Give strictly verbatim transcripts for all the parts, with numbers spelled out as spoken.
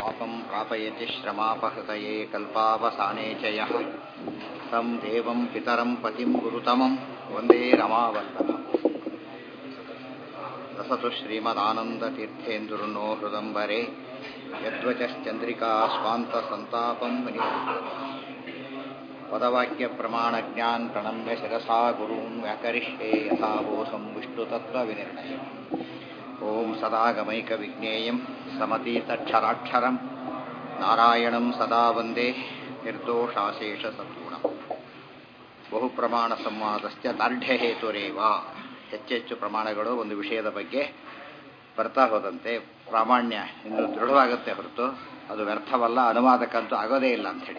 पापं प्रापयति श्रमापहृतये कल्पावसाने च यः तं देवं पितरं पतिं गुरुतमं वन्दे रमावल्लभम् रसतु श्रीमदानन्दतीर्थेन्दुर्नो हृदम्बरे यद्वचश्चन्द्रिका स्वान्तसन्तापं मुनिः पदवाक्यप्रमाणज्ञान् प्रणम्य शिरसा गुरून् व्याकरिष्ये यथाबोधं विष्णुतत्त्वविनिर्णयम् ओं सदागमैकविज्ञेयं समतीतक्षराक्षरं नारायणं सदा वन्दे निर्दोषाशेषसद्ಗುಣಂ ಬಹುಪ್ರಮಾಣ ಸಂವಾದಸ್ಯ ದಾರ್ಢ್ಯ ಹೇತುರೇವ. ಹೆಚ್ಚೆಚ್ಚು ಪ್ರಮಾಣಗಳು ಒಂದು ವಿಷಯದ ಬಗ್ಗೆ ಬರ್ತಾ ಹೋದಂತೆ ಪ್ರಾಮಾಣ್ಯ ಇನ್ನು ದೃಢವಾಗುತ್ತೆ ಹೊರತು ಅದು ವ್ಯರ್ಥವಲ್ಲ, ಅನುವಾದಕ್ಕಂತೂ ಆಗೋದೇ ಇಲ್ಲ ಅಂಥೇಳಿ.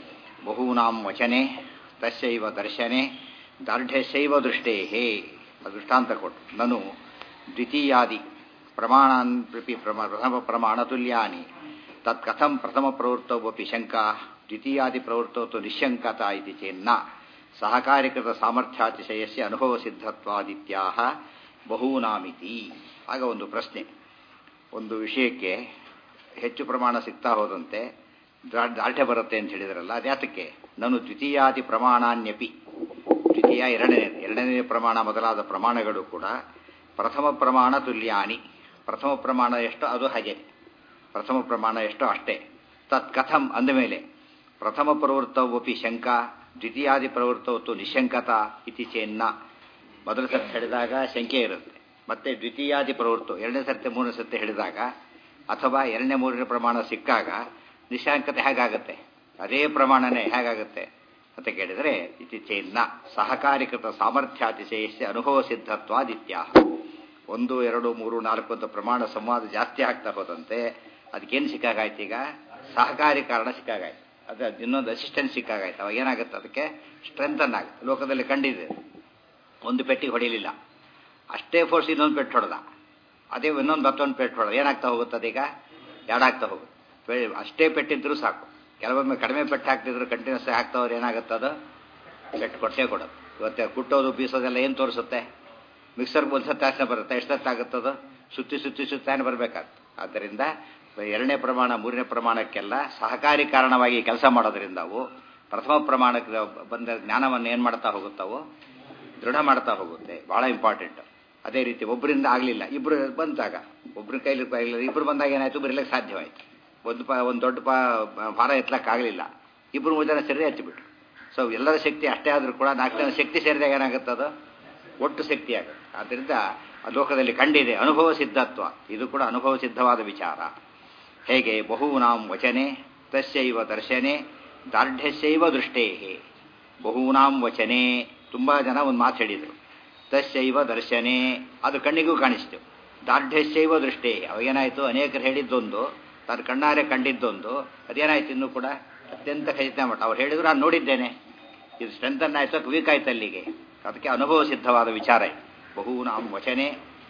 ಬಹೂನಾಂ ವಚನೆ ತಸ್ಯೈವ ದರ್ಶನೆ ದಾರ್ಢ್ಯಸ್ಯೈವ ದೃಷ್ಟೇಹೇ ದೃಷ್ಟಾಂತ ಕೊಟ್ಟು ನನು ದ್ವಿತೀಯಾದಿ ಪ್ರಮಾಣಾನ್ ಪ್ರತಿ ಪ್ರಥಮ ಪ್ರಮಾಣತುಲ್ಯಾನಿ ತತ್ ಕಥಂ ಪ್ರಥಮ ಪ್ರವೃತ್ತವಪಿ ಶಂಕಾ ದ್ವಿತೀಯಾದಿ ಪ್ರವೃತ್ತವತ್ತು ನಿಶಂಕತಾ ಇತಿ ಚೇನ್ನ ಸಹಕಾರಿಕೃತ ಸಾಮರ್ಥ್ಯಾತಿಶಯಸ್ಯ ಅನುಭವ ಸಿದ್ಧತ್ವಾದಿತ್ಯಾಹ ಬಹೂನಾಮಿತಿ. ಆಗ ಒಂದು ಪ್ರಶ್ನೆ, ಒಂದು ವಿಷಯಕ್ಕೆ ಹೆಚ್ಚು ಪ್ರಮಾಣ ಸಿಗ್ತಾ ಹೋದಂತೆ ದಾರ್ಢ್ಯ ಬರುತ್ತೆ ಅಂತ ಹೇಳಿದ್ರಲ್ಲ, ಅದ್ಯಾತಕ್ಕೆ? ನಾನು ದ್ವಿತೀಯಾದಿ ಪ್ರಮಾಣಾನ್ಯಪಿ, ದ್ವಿತೀಯ ಎರಡನೇ ಎರಡನೇ ಪ್ರಮಾಣ ಮೊದಲಾದ ಪ್ರಮಾಣಗಳು ಕೂಡ ಪ್ರಥಮ ಪ್ರಮಾಣ ತುಲ್ಯಾನಿ, ಪ್ರಥಮ ಪ್ರಮಾಣ ಎಷ್ಟು ಅದು ಹಾಗೆ, ಪ್ರಥಮ ಪ್ರಮಾಣ ಎಷ್ಟು ಅಷ್ಟೇ. ತತ್ ಕಥಂ ಅಂದಮೇಲೆ ಪ್ರಥಮ ಪ್ರವೃತ್ತವಪಿ ಶಂಕಾ ದ್ವಿತೀಯಾದಿ ಪ್ರವೃತ್ತವತ್ತು ನಿಶಂಕತಾ ಇತಿ ಚೇನ್ನ, ಮೊದಲ ಸರ್ತಿ ಹೇಳಿದಾಗ ಶಂಕೆ ಇರುತ್ತೆ, ಮತ್ತೆ ದ್ವಿತೀಯಾದಿ ಪ್ರವೃತ್ತ ಎರಡನೇ ಸರ್ತಿ ಮೂರನೇ ಸರ್ತಿ ಹೇಳಿದಾಗ ಅಥವಾ ಎರಡನೇ ಮೂರನೇ ಪ್ರಮಾಣ ಸಿಕ್ಕಾಗ ನಿಶಂಕತೆ ಹೇಗಾಗುತ್ತೆ? ಅದೇ ಪ್ರಮಾಣನೇ ಹೇಗಾಗುತ್ತೆ ಅಂತ ಕೇಳಿದರೆ ಇತಿ ಚೇನ್ನ ಸಹಕಾರಿಕೃತ ಸಾಮರ್ಥ್ಯಾತಿಶಯಸ್ಯ ಅನುಭವ ಸಿದ್ಧತ್ವಾದಿತ್ಯಾಹ. ಒಂದು ಎರಡು ಮೂರು ನಾಲ್ಕು ಅಂತ ಪ್ರಮಾಣ ಸಂವಾದ ಜಾಸ್ತಿ ಆಗ್ತಾ ಹೋದಂತೆ ಅದಕ್ಕೇನು ಸಿಕ್ಕಾಗಾಯ್ತು? ಈಗ ಸಹಕಾರಿ ಕಾರಣ ಸಿಕ್ಕಾಗಾಯ್ತು, ಅದು ಇನ್ನೊಂದು ಅಸಿಸ್ಟೆಂಟ್ ಸಿಕ್ಕಾಗಾಯ್ತು. ಅವಾಗ ಏನಾಗುತ್ತೆ? ಅದಕ್ಕೆ ಸ್ಟ್ರೆಂಥನ್ ಆಗುತ್ತೆ. ಲೋಕದಲ್ಲಿ ಕಂಡಿದೆ, ಒಂದು ಪೆಟ್ಟಿಗೆ ಹೊಡಿಲಿಲ್ಲ, ಅಷ್ಟೇ ಫೋರ್ಸ್ ಇನ್ನೊಂದು ಪೆಟ್ಟು ಹೊಡೆದ, ಅದೇ ಇನ್ನೊಂದು ಮತ್ತೊಂದು ಪೆಟ್ಟು ಹೊಡೆದ, ಏನಾಗ್ತಾ ಹೋಗುತ್ತೆ? ಅದೀಗ ಎರಡಾಗ್ತಾ ಹೋಗುತ್ತೆ. ಅಷ್ಟೇ ಪೆಟ್ಟಿದ್ರೂ ಸಾಕು. ಕೆಲವೊಮ್ಮೆ ಕಡಿಮೆ ಪೆಟ್ಟು ಹಾಕ್ತಿದ್ರು ಕಂಟಿನ್ಯೂಸ್ ಹಾಕ್ತವ್ರು ಏನಾಗುತ್ತೆ? ಅದು ಪೆಟ್ಟು ಕೊಟ್ಟೇ ಕೊಡೋದು. ಇವತ್ತು ಕುಟ್ಟೋದು ಬೀಸೋದೆಲ್ಲ ಏನು ತೋರಿಸುತ್ತೆ? ಮಿಕ್ಸರ್ಗೆ ಒಂದು ಸತ್ತು ಆಸನೆ ಬರುತ್ತೆ, ಎಷ್ಟೊತ್ತಾಗುತ್ತದು? ಸುತ್ತಿ ಸುತ್ತಿ ಸುತ್ತಾನೆ ಬರಬೇಕಾಗ್ತದೆ. ಆದ್ದರಿಂದ ಎರಡನೇ ಪ್ರಮಾಣ ಮೂರನೇ ಪ್ರಮಾಣಕ್ಕೆಲ್ಲ ಸಹಕಾರಿ ಕಾರಣವಾಗಿ ಕೆಲಸ ಮಾಡೋದ್ರಿಂದ ಅವು ಪ್ರಥಮ ಪ್ರಮಾಣಕ್ಕೆ ಬಂದ ಜ್ಞಾನವನ್ನು ಏನು ಮಾಡ್ತಾ ಹೋಗುತ್ತವೋ ದೃಢ ಮಾಡ್ತಾ ಹೋಗುತ್ತೆ. ಭಾಳ ಇಂಪಾರ್ಟೆಂಟ್. ಅದೇ ರೀತಿ ಒಬ್ಬರಿಂದ ಆಗಲಿಲ್ಲ, ಇಬ್ಬರು ಬಂದಾಗ ಒಬ್ಬರ ಕೈಲಿ ಇಬ್ಬರು ಬಂದಾಗ ಏನಾಯಿತು? ಬರೀಲಿಕ್ಕೆ ಸಾಧ್ಯವಾಯಿತು. ಒಂದು ಪ ಒಂದು ದೊಡ್ಡ ಪ ಭಾರ ಎತ್ತಲಕ್ಕಾಗಲಿಲ್ಲ, ಇಬ್ಬರು ಮೂರು ಜನ ಸೇರಿ ಎತ್ತಿಬಿಟ್ರು. ಸೊ ಎಲ್ಲರ ಶಕ್ತಿ ಅಷ್ಟೇ ಆದರೂ ಕೂಡ ನಾಲ್ಕು ಜನ ಶಕ್ತಿ ಸೇರಿದಾಗ ಏನಾಗುತ್ತೆ? ಅದು ಒಟ್ಟು ಶಕ್ತಿ ಆಗುತ್ತೆ. ಆದ್ದರಿಂದ ಲೋಕದಲ್ಲಿ ಕಂಡಿದೆ ಅನುಭವ ಸಿದ್ಧತ್ವ, ಇದು ಕೂಡ ಅನುಭವ ಸಿದ್ಧವಾದ ವಿಚಾರ. ಹೇಗೆ? ಬಹೂನಾಂ ವಚನೆ ತಸ್ಯೈವ ದರ್ಶನೆ ದಾರ್ಢ್ಯಸ್ಯೈವ ದೃಷ್ಟೇಹೇ. ಬಹೂನಾಂ ವಚನೆ, ತುಂಬ ಜನ ಒಂದು ಮಾತು ಹೇಳಿದರು, ತಸ್ಯೈವ ದರ್ಶನೆ ಅದು ಕಣ್ಣಿಗೂ ಕಾಣಿಸ್ತು, ದಾರ್ಢ್ಯಸ್ಯೈವ ದೃಷ್ಟೇ ಅವಾಗೇನಾಯಿತು? ಅನೇಕರು ಹೇಳಿದ್ದೊಂದು, ತಾನು ಕಣ್ಣಾರೆ ಕಂಡಿದ್ದೊಂದು, ಅದೇನಾಯ್ತು? ಇನ್ನೂ ಕೂಡ ಅತ್ಯಂತ ಖಚಿತ ಮಟ್ಟ ಅವ್ರು ಹೇಳಿದ್ರು ನಾನು ನೋಡಿದ್ದೇನೆ, ಇದು ಸ್ಟ್ರೆಂಥನ್ ಆಯಿತು, ವೀಕ್ ಆಯ್ತು ಅಲ್ಲಿಗೆ. ಅದಕ್ಕೆ ಅನುಭವ ಸಿದ್ಧವಾದ ವಿಚಾರ ಇದೆ. ಬಹೂನಾಂ ವಚನೆ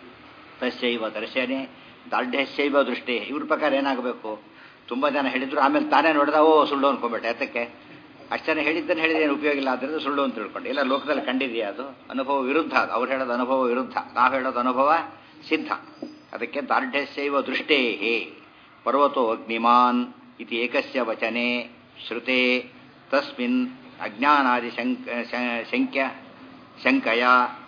ತಸ್ಯೈವ ದರ್ಶನೆ ದಾರ್ಢ್ಯಸ್ಯೈವ ದೃಷ್ಟೇ. ಇವ್ರ ಪ್ರಕಾರ ಏನಾಗಬೇಕು? ತುಂಬ ಜನ ಹೇಳಿದ್ರು, ಆಮೇಲೆ ತಾನೇ ನೋಡಿದ ಓ ಸುಳ್ಳು ಅನ್ಕೊಂಡ್ಬಿಟ್ಟೆ. ಅದಕ್ಕೆ ಅಷ್ಟು ಜನ ಹೇಳಿದ್ದನ್ನು ಹೇಳಿದೇನು ಉಪಯೋಗ ಇಲ್ಲ, ಆದ್ದರಿಂದ ಸುಳ್ಳು ಅಂತ ತಿಳ್ಕೊಂಡು. ಇಲ್ಲ, ಲೋಕದಲ್ಲಿ ಕಂಡಿದೆಯಾ? ಅದು ಅನುಭವ ವಿರುದ್ಧ, ಅದು ಅವ್ರು ಹೇಳೋದು ಅನುಭವ ವಿರುದ್ಧ, ನಾವು ಹೇಳೋದು ಅನುಭವ ಸಿದ್ಧ. ಅದಕ್ಕೆ ದಾರ್ಢ್ಯಸ್ಯೈವ ದೃಷ್ಟೇಹೇ. ಪರ್ವತೋ ಅಗ್ನಿಮಾನ್ ಇತಿ ಏಕಸ್ಯ ವಚನೆ ಶ್ರುತೆ ತಸ್ಮಿನ್ ಅಜ್ಞಾನಾದಿ ಶಂಕ್ಯ ಶಂಕಯ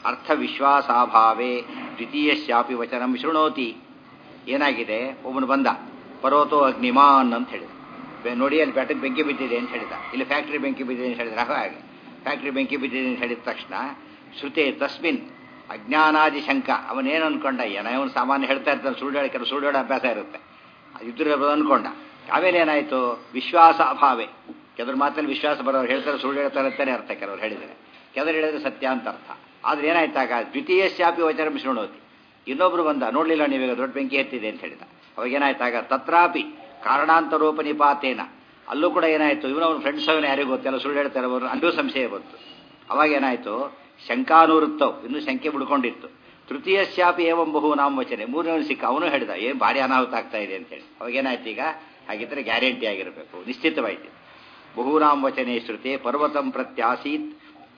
ಅರ್ಥವಿಶ್ವಾಸಾಭಾವೇ ದ್ವಿತೀಯಸ್ಯಾಪಿ ವಚನಂ ಶೃಣೋತಿ. ಏನಾಗಿದೆ? ಒಬ್ಬನು ಬಂದ, ಪರ್ವತೋ ಅಗ್ನಿಮಾನ್ ಅಂತ ಹೇಳಿದ. ನೋಡಿ ಅಲ್ಲಿ ಬ್ಯಾಟಿಗೆ ಬೆಂಕಿ ಬಿದ್ದಿದೆ ಅಂತ ಹೇಳಿದ, ಇಲ್ಲಿ ಫ್ಯಾಕ್ಟ್ರಿ ಬೆಂಕಿ ಬಿದ್ದಿದೆ ಅಂತ ಹೇಳಿದ್ರೆ ಹಾಗೆ ಫ್ಯಾಕ್ಟ್ರಿ ಬೆಂಕಿ ಬಿದ್ದಿದೆ ಅಂತ ಹೇಳಿದ ತಕ್ಷಣ ಶ್ರುತೆ ತಸ್ಮಿನ್ ಅಜ್ಞಾನಾದಿ ಶಂಕ, ಅವನೇನು ಅನ್ಕೊಂಡ? ಏನೋ ಅವನು ಸಾಮಾನ್ಯ ಹೇಳ್ತಾ ಇರ್ತಾನೆ, ಸುಳ್ಳು ಹೇಳಿ ಕೆಲವು ಸುಳ್ಳು ಹೇಳೋ ಅಭ್ಯಾಸ ಇರುತ್ತೆ, ಇದ್ರ ಅನ್ಕೊಂಡ. ಆಮೇಲೆ ಏನಾಯಿತು? ವಿಶ್ವಾಸ ಅಭಾವೇ. ಕೆಲವ್ರ ಮಾತಲ್ಲಿ ವಿಶ್ವಾಸ ಬರೋರು ಹೇಳ್ತಾರೆ, ಸುಳ್ಳು ಹೇಳ್ತಾರೆ ಅಂತಾನೆ ಅರ್ಥ. ಕೆಲವ್ರು ಹೇಳಿದರೆ, ಕೆಲವರು ಹೇಳಿದ್ರೆ ಸತ್ಯ ಅಂತ ಅರ್ಥ. ಆದರೆ ಏನಾಯ್ತಾಗ ದ್ವಿತೀಯಸ್ಯಾಪಿ ವಚನ ಶೃಣೋತಿ. ಇನ್ನೊಬ್ರು ಬಂದ, ನೋಡಲಿಲ್ಲ ನೀವೀಗ ದೊಡ್ಡ ಬೆಂಕಿ ಎತ್ತಿದೆ ಅಂತ ಹೇಳಿದ. ಅವಾಗ ಏನಾಯ್ತಾಗ ತತ್ರಾಪಿ ಕಾರಣಾಂತರೋಪನಿಪಾತೇನ, ಅಲ್ಲೂ ಕೂಡ ಏನಾಯಿತು? ಇವನವ್ರ ಫ್ರೆಂಡ್ಸ್ ಅವನ ಯಾರಿಗೂ ಗೊತ್ತಿಲ್ಲ, ಸುಳ್ಳು ಹೇಳ್ತಾರೆ ಅವರು, ಅಲ್ಲೂ ಸಂಶಯ ಬಂತು. ಅವಾಗ ಏನಾಯಿತು? ಶಂಕಾನುವೃತ್ತವು, ಇನ್ನೂ ಶಂಕೆ ಬಿಡ್ಕೊಂಡಿತ್ತು. ತೃತೀಯಸ್ಯಾಪಿ ಏವಂ ಬಹೂನಾಂ ವಚನೆ, ಮೂರನೇ ಸಿಕ್ಕ, ಅವನು ಹೇಳಿದ ಏನು ಭಾರಿ ಅನಾಹುತ ಆಗ್ತಾ ಇದೆ ಅಂತೇಳಿ. ಅವಾಗೇನಾಯ್ತು? ಈಗ ಹಾಗಿದ್ರೆ ಗ್ಯಾರಂಟಿ ಆಗಿರಬೇಕು, ನಿಶ್ಚಿತವಾಯಿತು. ಬಹೂನಾಂ ವಚನೆ ಶ್ರುತೆ ಪರ್ವತಂ ಪ್ರತ್ಯಾಸೀತ್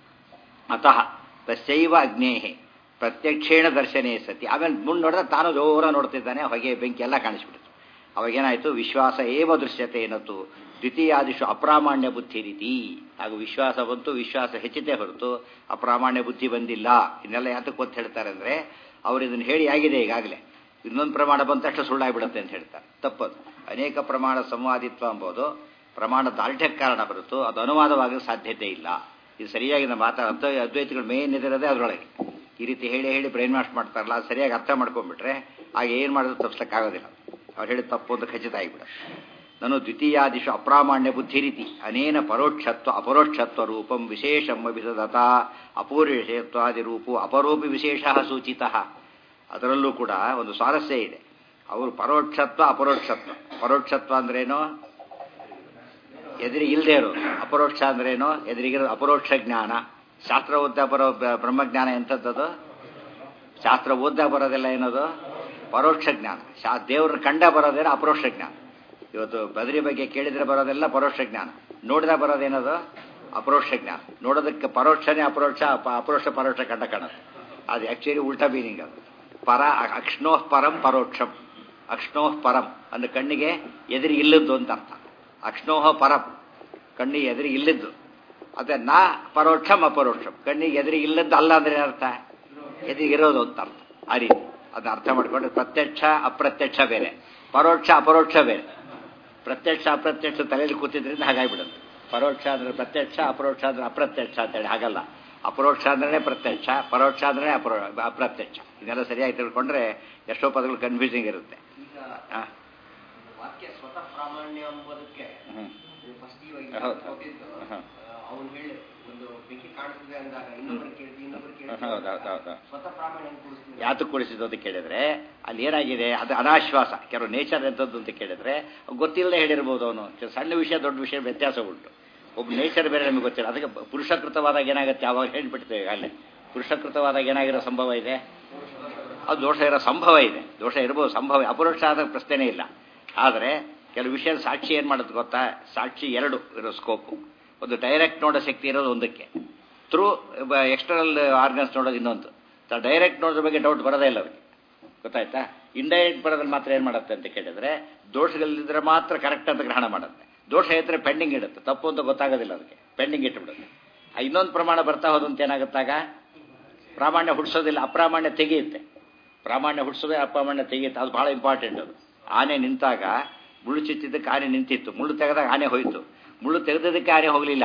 ಅತಃ ತಸ್ಯೈವ ಅಗ್ನೇಹೇ ಪ್ರತ್ಯಕ್ಷೇಣ ದರ್ಶನೇ ಸತಿ. ಆಮೇಲೆ ಮುಂದೆ ನೋಡಿದ್ರೆ ತಾನು ಜೋರ ನೋಡ್ತಿದ್ದಾನೆ, ಹೊಗೆ ಬೆಂಕಿ ಎಲ್ಲ ಕಾಣಿಸ್ಬಿಡ್ತು. ಅವಾಗೇನಾಯಿತು ವಿಶ್ವಾಸ ಏವ ದೃಶ್ಯತೆ ಏನತ್ತು ದ್ವಿತೀಯಾದಿಶು ಅಪ್ರಾಮಾಣ್ಯ ಬುದ್ಧಿ ರೀತಿ ಹಾಗೂ ವಿಶ್ವಾಸ ಬಂತು, ವಿಶ್ವಾಸ ಹೆಚ್ಚಿತೆ ಹೊರತು ಅಪ್ರಾಮಾಣ್ಯ ಬುದ್ಧಿ ಬಂದಿಲ್ಲ. ಇನ್ನೆಲ್ಲ ಯಾತಕ್ಕೆ ಅಂತ ಹೇಳ್ತಾರೆ ಅಂದರೆ ಅವರು ಇದನ್ನು ಹೇಳಿ ಆಗಿದೆ ಈಗಾಗಲೇ, ಇನ್ನೊಂದು ಪ್ರಮಾಣ ಬಂದ ತಕ್ಷಣ ಸುಳ್ಳಾಗಿಬಿಡುತ್ತೆ ಅಂತ ಹೇಳ್ತಾರೆ. ತಪ್ಪದು. ಅನೇಕ ಪ್ರಮಾಣ ಸಂವಾದಿತ್ವ ಎಂಬುದು ಪ್ರಮಾಣ ದಾರ್ಢ್ಯಕ್ಕೆ ಕಾರಣ ಹೊರತು ಅದು ಅನುವಾದವಾಗಲು ಸಾಧ್ಯತೆ ಇಲ್ಲ. ಇದು ಸರಿಯಾಗಿ ನಮ್ಮ ಮಾತಾ ಅರ್ಥ ಅದ್ವೈತಗಳು ಮೇನ್ ಇದಿರೋದೇ ಅದರೊಳಗೆ. ಈ ರೀತಿ ಹೇಳಿ ಹೇಳಿ ಬ್ರೈನ್ ವಾಶ್ ಮಾಡ್ತಾರಲ್ಲ, ಅದು ಸರಿಯಾಗಿ ಅರ್ಥ ಮಾಡ್ಕೊಂಡ್ಬಿಟ್ರೆ ಆಗ ಏನು ಮಾಡೋದು ತಪ್ಪಿಸಕ್ಕಾಗೋದಿಲ್ಲ. ಅವ್ರು ಹೇಳಿ ತಪ್ಪು ಅಂತ ಖಚಿತ ಆಗಿಬಿಡ. ನಾನು ದ್ವಿತೀಯಾದಿಶು ಅಪ್ರಾಮಾಣ್ಯ ಬುದ್ಧಿ ರೀತಿ ಅನೇನ ಪರೋಕ್ಷತ್ವ ಅಪರೋಕ್ಷತ್ವ ರೂಪಂ ವಿಶೇಷಂ ಅಭಿಸದತ ಅಪೂರ್ವಿಷಯತ್ವಾದಿ ರೂಪು ಅಪರೋಪಿ ವಿಶೇಷ ಸೂಚಿತ. ಅದರಲ್ಲೂ ಕೂಡ ಒಂದು ಸ್ವಾರಸ್ಯ ಇದೆ. ಅವರು ಪರೋಕ್ಷತ್ವ ಅಪರೋಕ್ಷತ್ವ. ಪರೋಕ್ಷತ್ವ ಅಂದ್ರೇನು? ಎದುರಿಗೆ ಇಲ್ಲದೆ ಇರೋದು. ಅಪರೋಕ್ಷ ಅಂದ್ರೇನು? ಎದುರಿಗಿರೋದು ಅಪರೋಕ್ಷ ಜ್ಞಾನ. ಶಾಸ್ತ್ರ ಓದ್ತಾ ಬರೋ ಬ್ರಹ್ಮಜ್ಞಾನ ಎಂಥದ್ದು? ಶಾಸ್ತ್ರ ಓದ್ತಾ ಬರೋದೆಲ್ಲ ಏನದು? ಪರೋಕ್ಷ ಜ್ಞಾನ. ಶಾ ದೇವ್ರನ್ನ ಕಂಡ ಬರೋದೇನೋ ಅಪರೋಕ್ಷ ಜ್ಞಾನ. ಇವತ್ತು ಬದರಿ ಬಗ್ಗೆ ಕೇಳಿದ್ರೆ ಬರೋದೆಲ್ಲ ಪರೋಕ್ಷ ಜ್ಞಾನ. ನೋಡಿದ ಬರೋದೇನದು? ಅಪರೋಕ್ಷ ಜ್ಞಾನ. ನೋಡೋದಕ್ಕೆ ಪರೋಕ್ಷನೇ ಅಪರೋಕ್ಷ, ಅಪರೋಕ್ಷ ಪರೋಕ್ಷ ಕಂಡ ಕಾಣುತ್ತೆ. ಅದು ಆ್ಯಕ್ಚುಲಿ ಉಲ್ಟಾ ಮೀನಿಂಗ್. ಅದು ಪರ ಅಕ್ಷ್ಣೋಃ ಪರಂ ಪರೋಕ್ಷಂ. ಅಕ್ಷ್ಣೋಃ ಪರಂ ಅಂದ್ರೆ ಕಣ್ಣಿಗೆ ಎದುರಿ ಇಲ್ಲದ್ದು ಅಂತ ಅರ್ಥ. ಅಕ್ಷ್ಣೋಹ ಪರಂ ಕಣ್ಣಿಗೆ ಎದುರಿಗೆ ಇಲ್ಲದ್ದು. ಅದೇ ನಾ ಪರೋಕ್ಷಂ ಅಪರೋಕ್ಷಂ ಕಣ್ಣಿಗೆ ಎದುರಿಗೆ ಇಲ್ಲದ್ದು ಅಲ್ಲ ಅಂದ್ರೆ ಏನರ್ಥ? ಎದುರಿಗಿರೋದು ಅಂತ ಅರ್ಥ. ಆ ರೀತಿ ಅದನ್ನ ಅರ್ಥ ಮಾಡ್ಕೊಂಡ್ರೆ ಪ್ರತ್ಯಕ್ಷ ಅಪ್ರತ್ಯಕ್ಷ ಬೇರೆ, ಪರೋಕ್ಷ ಅಪರೋಕ್ಷ ಬೇರೆ. ಪ್ರತ್ಯಕ್ಷ ಅಪ್ರತ್ಯಕ್ಷ ತಲೆಯಲ್ಲಿ ಕೂತಿದ್ರಿಂದ ಹಾಗಾಗಿಬಿಡುತ್ತೆ. ಪರೋಕ್ಷ ಅಂದ್ರೆ ಪ್ರತ್ಯಕ್ಷ, ಅಪರೋಕ್ಷ ಅಂದ್ರೆ ಅಪ್ರತ್ಯಕ್ಷ ಅಂತೇಳಿ. ಹಾಗಲ್ಲ. ಅಪರೋಕ್ಷ ಅಂದ್ರೆ ಪ್ರತ್ಯಕ್ಷ, ಪರೋಕ್ಷ ಅಂದ್ರೆ ಅಪರೋ ಅಪ್ರತ್ಯಕ್ಷ. ಇದೆಲ್ಲ ಸರಿಯಾಗಿ ತಿಳ್ಕೊಂಡ್ರೆ ಎಷ್ಟೋ ಪದಗಳು ಕನ್ಫ್ಯೂಸಿಂಗ್ ಇರುತ್ತೆ. ವಾಕ್ಯ ಸ್ವತಃ ಪ್ರಾಮಾಣ್ಯ ಎಂಬುದಕ್ಕೆ ಅವನು ಹೇಳಿ ಒಂದು ಬೆಂಕಿ ಕಾಣಿಸಿದೆ ಅಂದಾಗ ಇನ್ನೊಬ್ಬರು ಕೇಳಿದ್ವಿ ಇನ್ನೊಬ್ಬರು ಕೇಳಿದ್ವಿ ಸ್ವತಃ ಪ್ರಾಮಾಣ್ಯ ಕೂಡಿಸ್ತೀವಿ. ಯಾತಕ್ಕೆ ಕೂಡಿಸಿದ್ದು ಅಂತ ಕೇಳಿದ್ರೆ ಅಲ್ಲಿ ಏನಾಗಿದೆ, ಅದು ಅನಾಶ್ವಾಸ. ಕೆಲವು ನೇಚರ್ ಎಂಥದ್ದು ಅಂತ ಕೇಳಿದ್ರೆ ಗೊತ್ತಿಲ್ಲದೆ ಹೇಳಿರ್ಬೋದು. ಅವನು ಸಣ್ಣ ವಿಷಯ ದೊಡ್ಡ ವಿಷಯ ವ್ಯತ್ಯಾಸ ಉಂಟು. ಒಬ್ಬ ನೇಚರ್ ಬೇರೆ ನಮಗೆ ಗೊತ್ತಿಲ್ಲ. ಅದಕ್ಕೆ ಪುರುಷಕೃತವಾದಾಗ ಏನಾಗುತ್ತೆ ಅವಾಗ ಹೇಳ್ಬಿಡ್ತೇವೆ. ಅಲ್ಲೇ ಪುರುಷಕೃತವಾದಾಗ ಏನಾಗಿರೋ ಸಂಭವ ಇದೆ, ಅದು ದೋಷ ಇರೋ ಸಂಭವ ಇದೆ. ದೋಷ ಇರ್ಬೋದು, ಸಂಭವ. ಅಪರೋಕ್ಷ ಆದ ಪ್ರಶ್ನೆನೇ ಇಲ್ಲ. ಆದರೆ ಕೆಲವು ವಿಷಯ ಸಾಕ್ಷಿ ಏನು ಮಾಡೋದು ಗೊತ್ತಾ? ಸಾಕ್ಷಿ ಎರಡು ಇರೋ ಸ್ಕೋಪು. ಒಂದು ಡೈರೆಕ್ಟ್ ನೋಡೋ ಶಕ್ತಿ ಇರೋದು ಒಂದಕ್ಕೆ, ಥ್ರೂ ಎಕ್ಸ್ಟರ್ನಲ್ ಆರ್ಗನ್ಸ್ ನೋಡೋದು ಇನ್ನೊಂದು. ಡೈರೆಕ್ಟ್ ನೋಡೋದ್ರ ಬಗ್ಗೆ ಡೌಟ್ ಬರೋದೇ ಇಲ್ಲ ಅದಕ್ಕೆ. ಗೊತ್ತಾಯ್ತಾ? ಇಂಡೈರೆಕ್ಟ್ ಬರೋದ್ರಲ್ಲಿ ಮಾತ್ರ ಏನು ಮಾಡುತ್ತೆ ಅಂತ ಕೇಳಿದ್ರೆ ದೋಷಗಳಿದ್ರೆ ಮಾತ್ರ ಕರೆಕ್ಟ್ ಅಂತ ಗ್ರಹಣ ಮಾಡುತ್ತೆ. ದೋಷ ಇದ್ರೆ ಪೆಂಡಿಂಗ್ ಇಡುತ್ತೆ. ತಪ್ಪು ಅಂತ ಗೊತ್ತಾಗೋದಿಲ್ಲ ಅದಕ್ಕೆ, ಪೆಂಡಿಂಗ್ ಇಟ್ಟುಬಿಡುತ್ತೆ. ಇನ್ನೊಂದು ಪ್ರಮಾಣ ಬರ್ತಾ ಹೋದಂತ ಏನಾಗುತ್ತಾಗ ಪ್ರಾಮಾಣ್ಯ ಹುಡ್ಸೋದಿಲ್ಲ, ಅಪ್ರಾಮಾಣ್ಯ ತೆಗೆಯುತ್ತೆ. ಪ್ರಾಮಾಣ್ಯ ಹುಡ್ಸೋದೇ ಅಪ್ರಾಮಾಣ್ಯ ತೆಗೆಯುತ್ತೆ. ಅದು ಬಹಳ ಇಂಪಾರ್ಟೆಂಟ್. ಅದು ಆನೆ ನಿಂತಾಗ ಮುಳ್ಳು ಚುಚ್ಚಿದ್ದಕ್ಕೆ ಆನೆ ನಿಂತಿತ್ತು, ಮುಳ್ಳು ತೆಗೆದಾಗ ಆನೆ ಹೋಯಿತು. ಮುಳ್ಳು ತೆಗೆದದಕ್ಕೆ ಆನೆ ಹೋಗಲಿಲ್ಲ.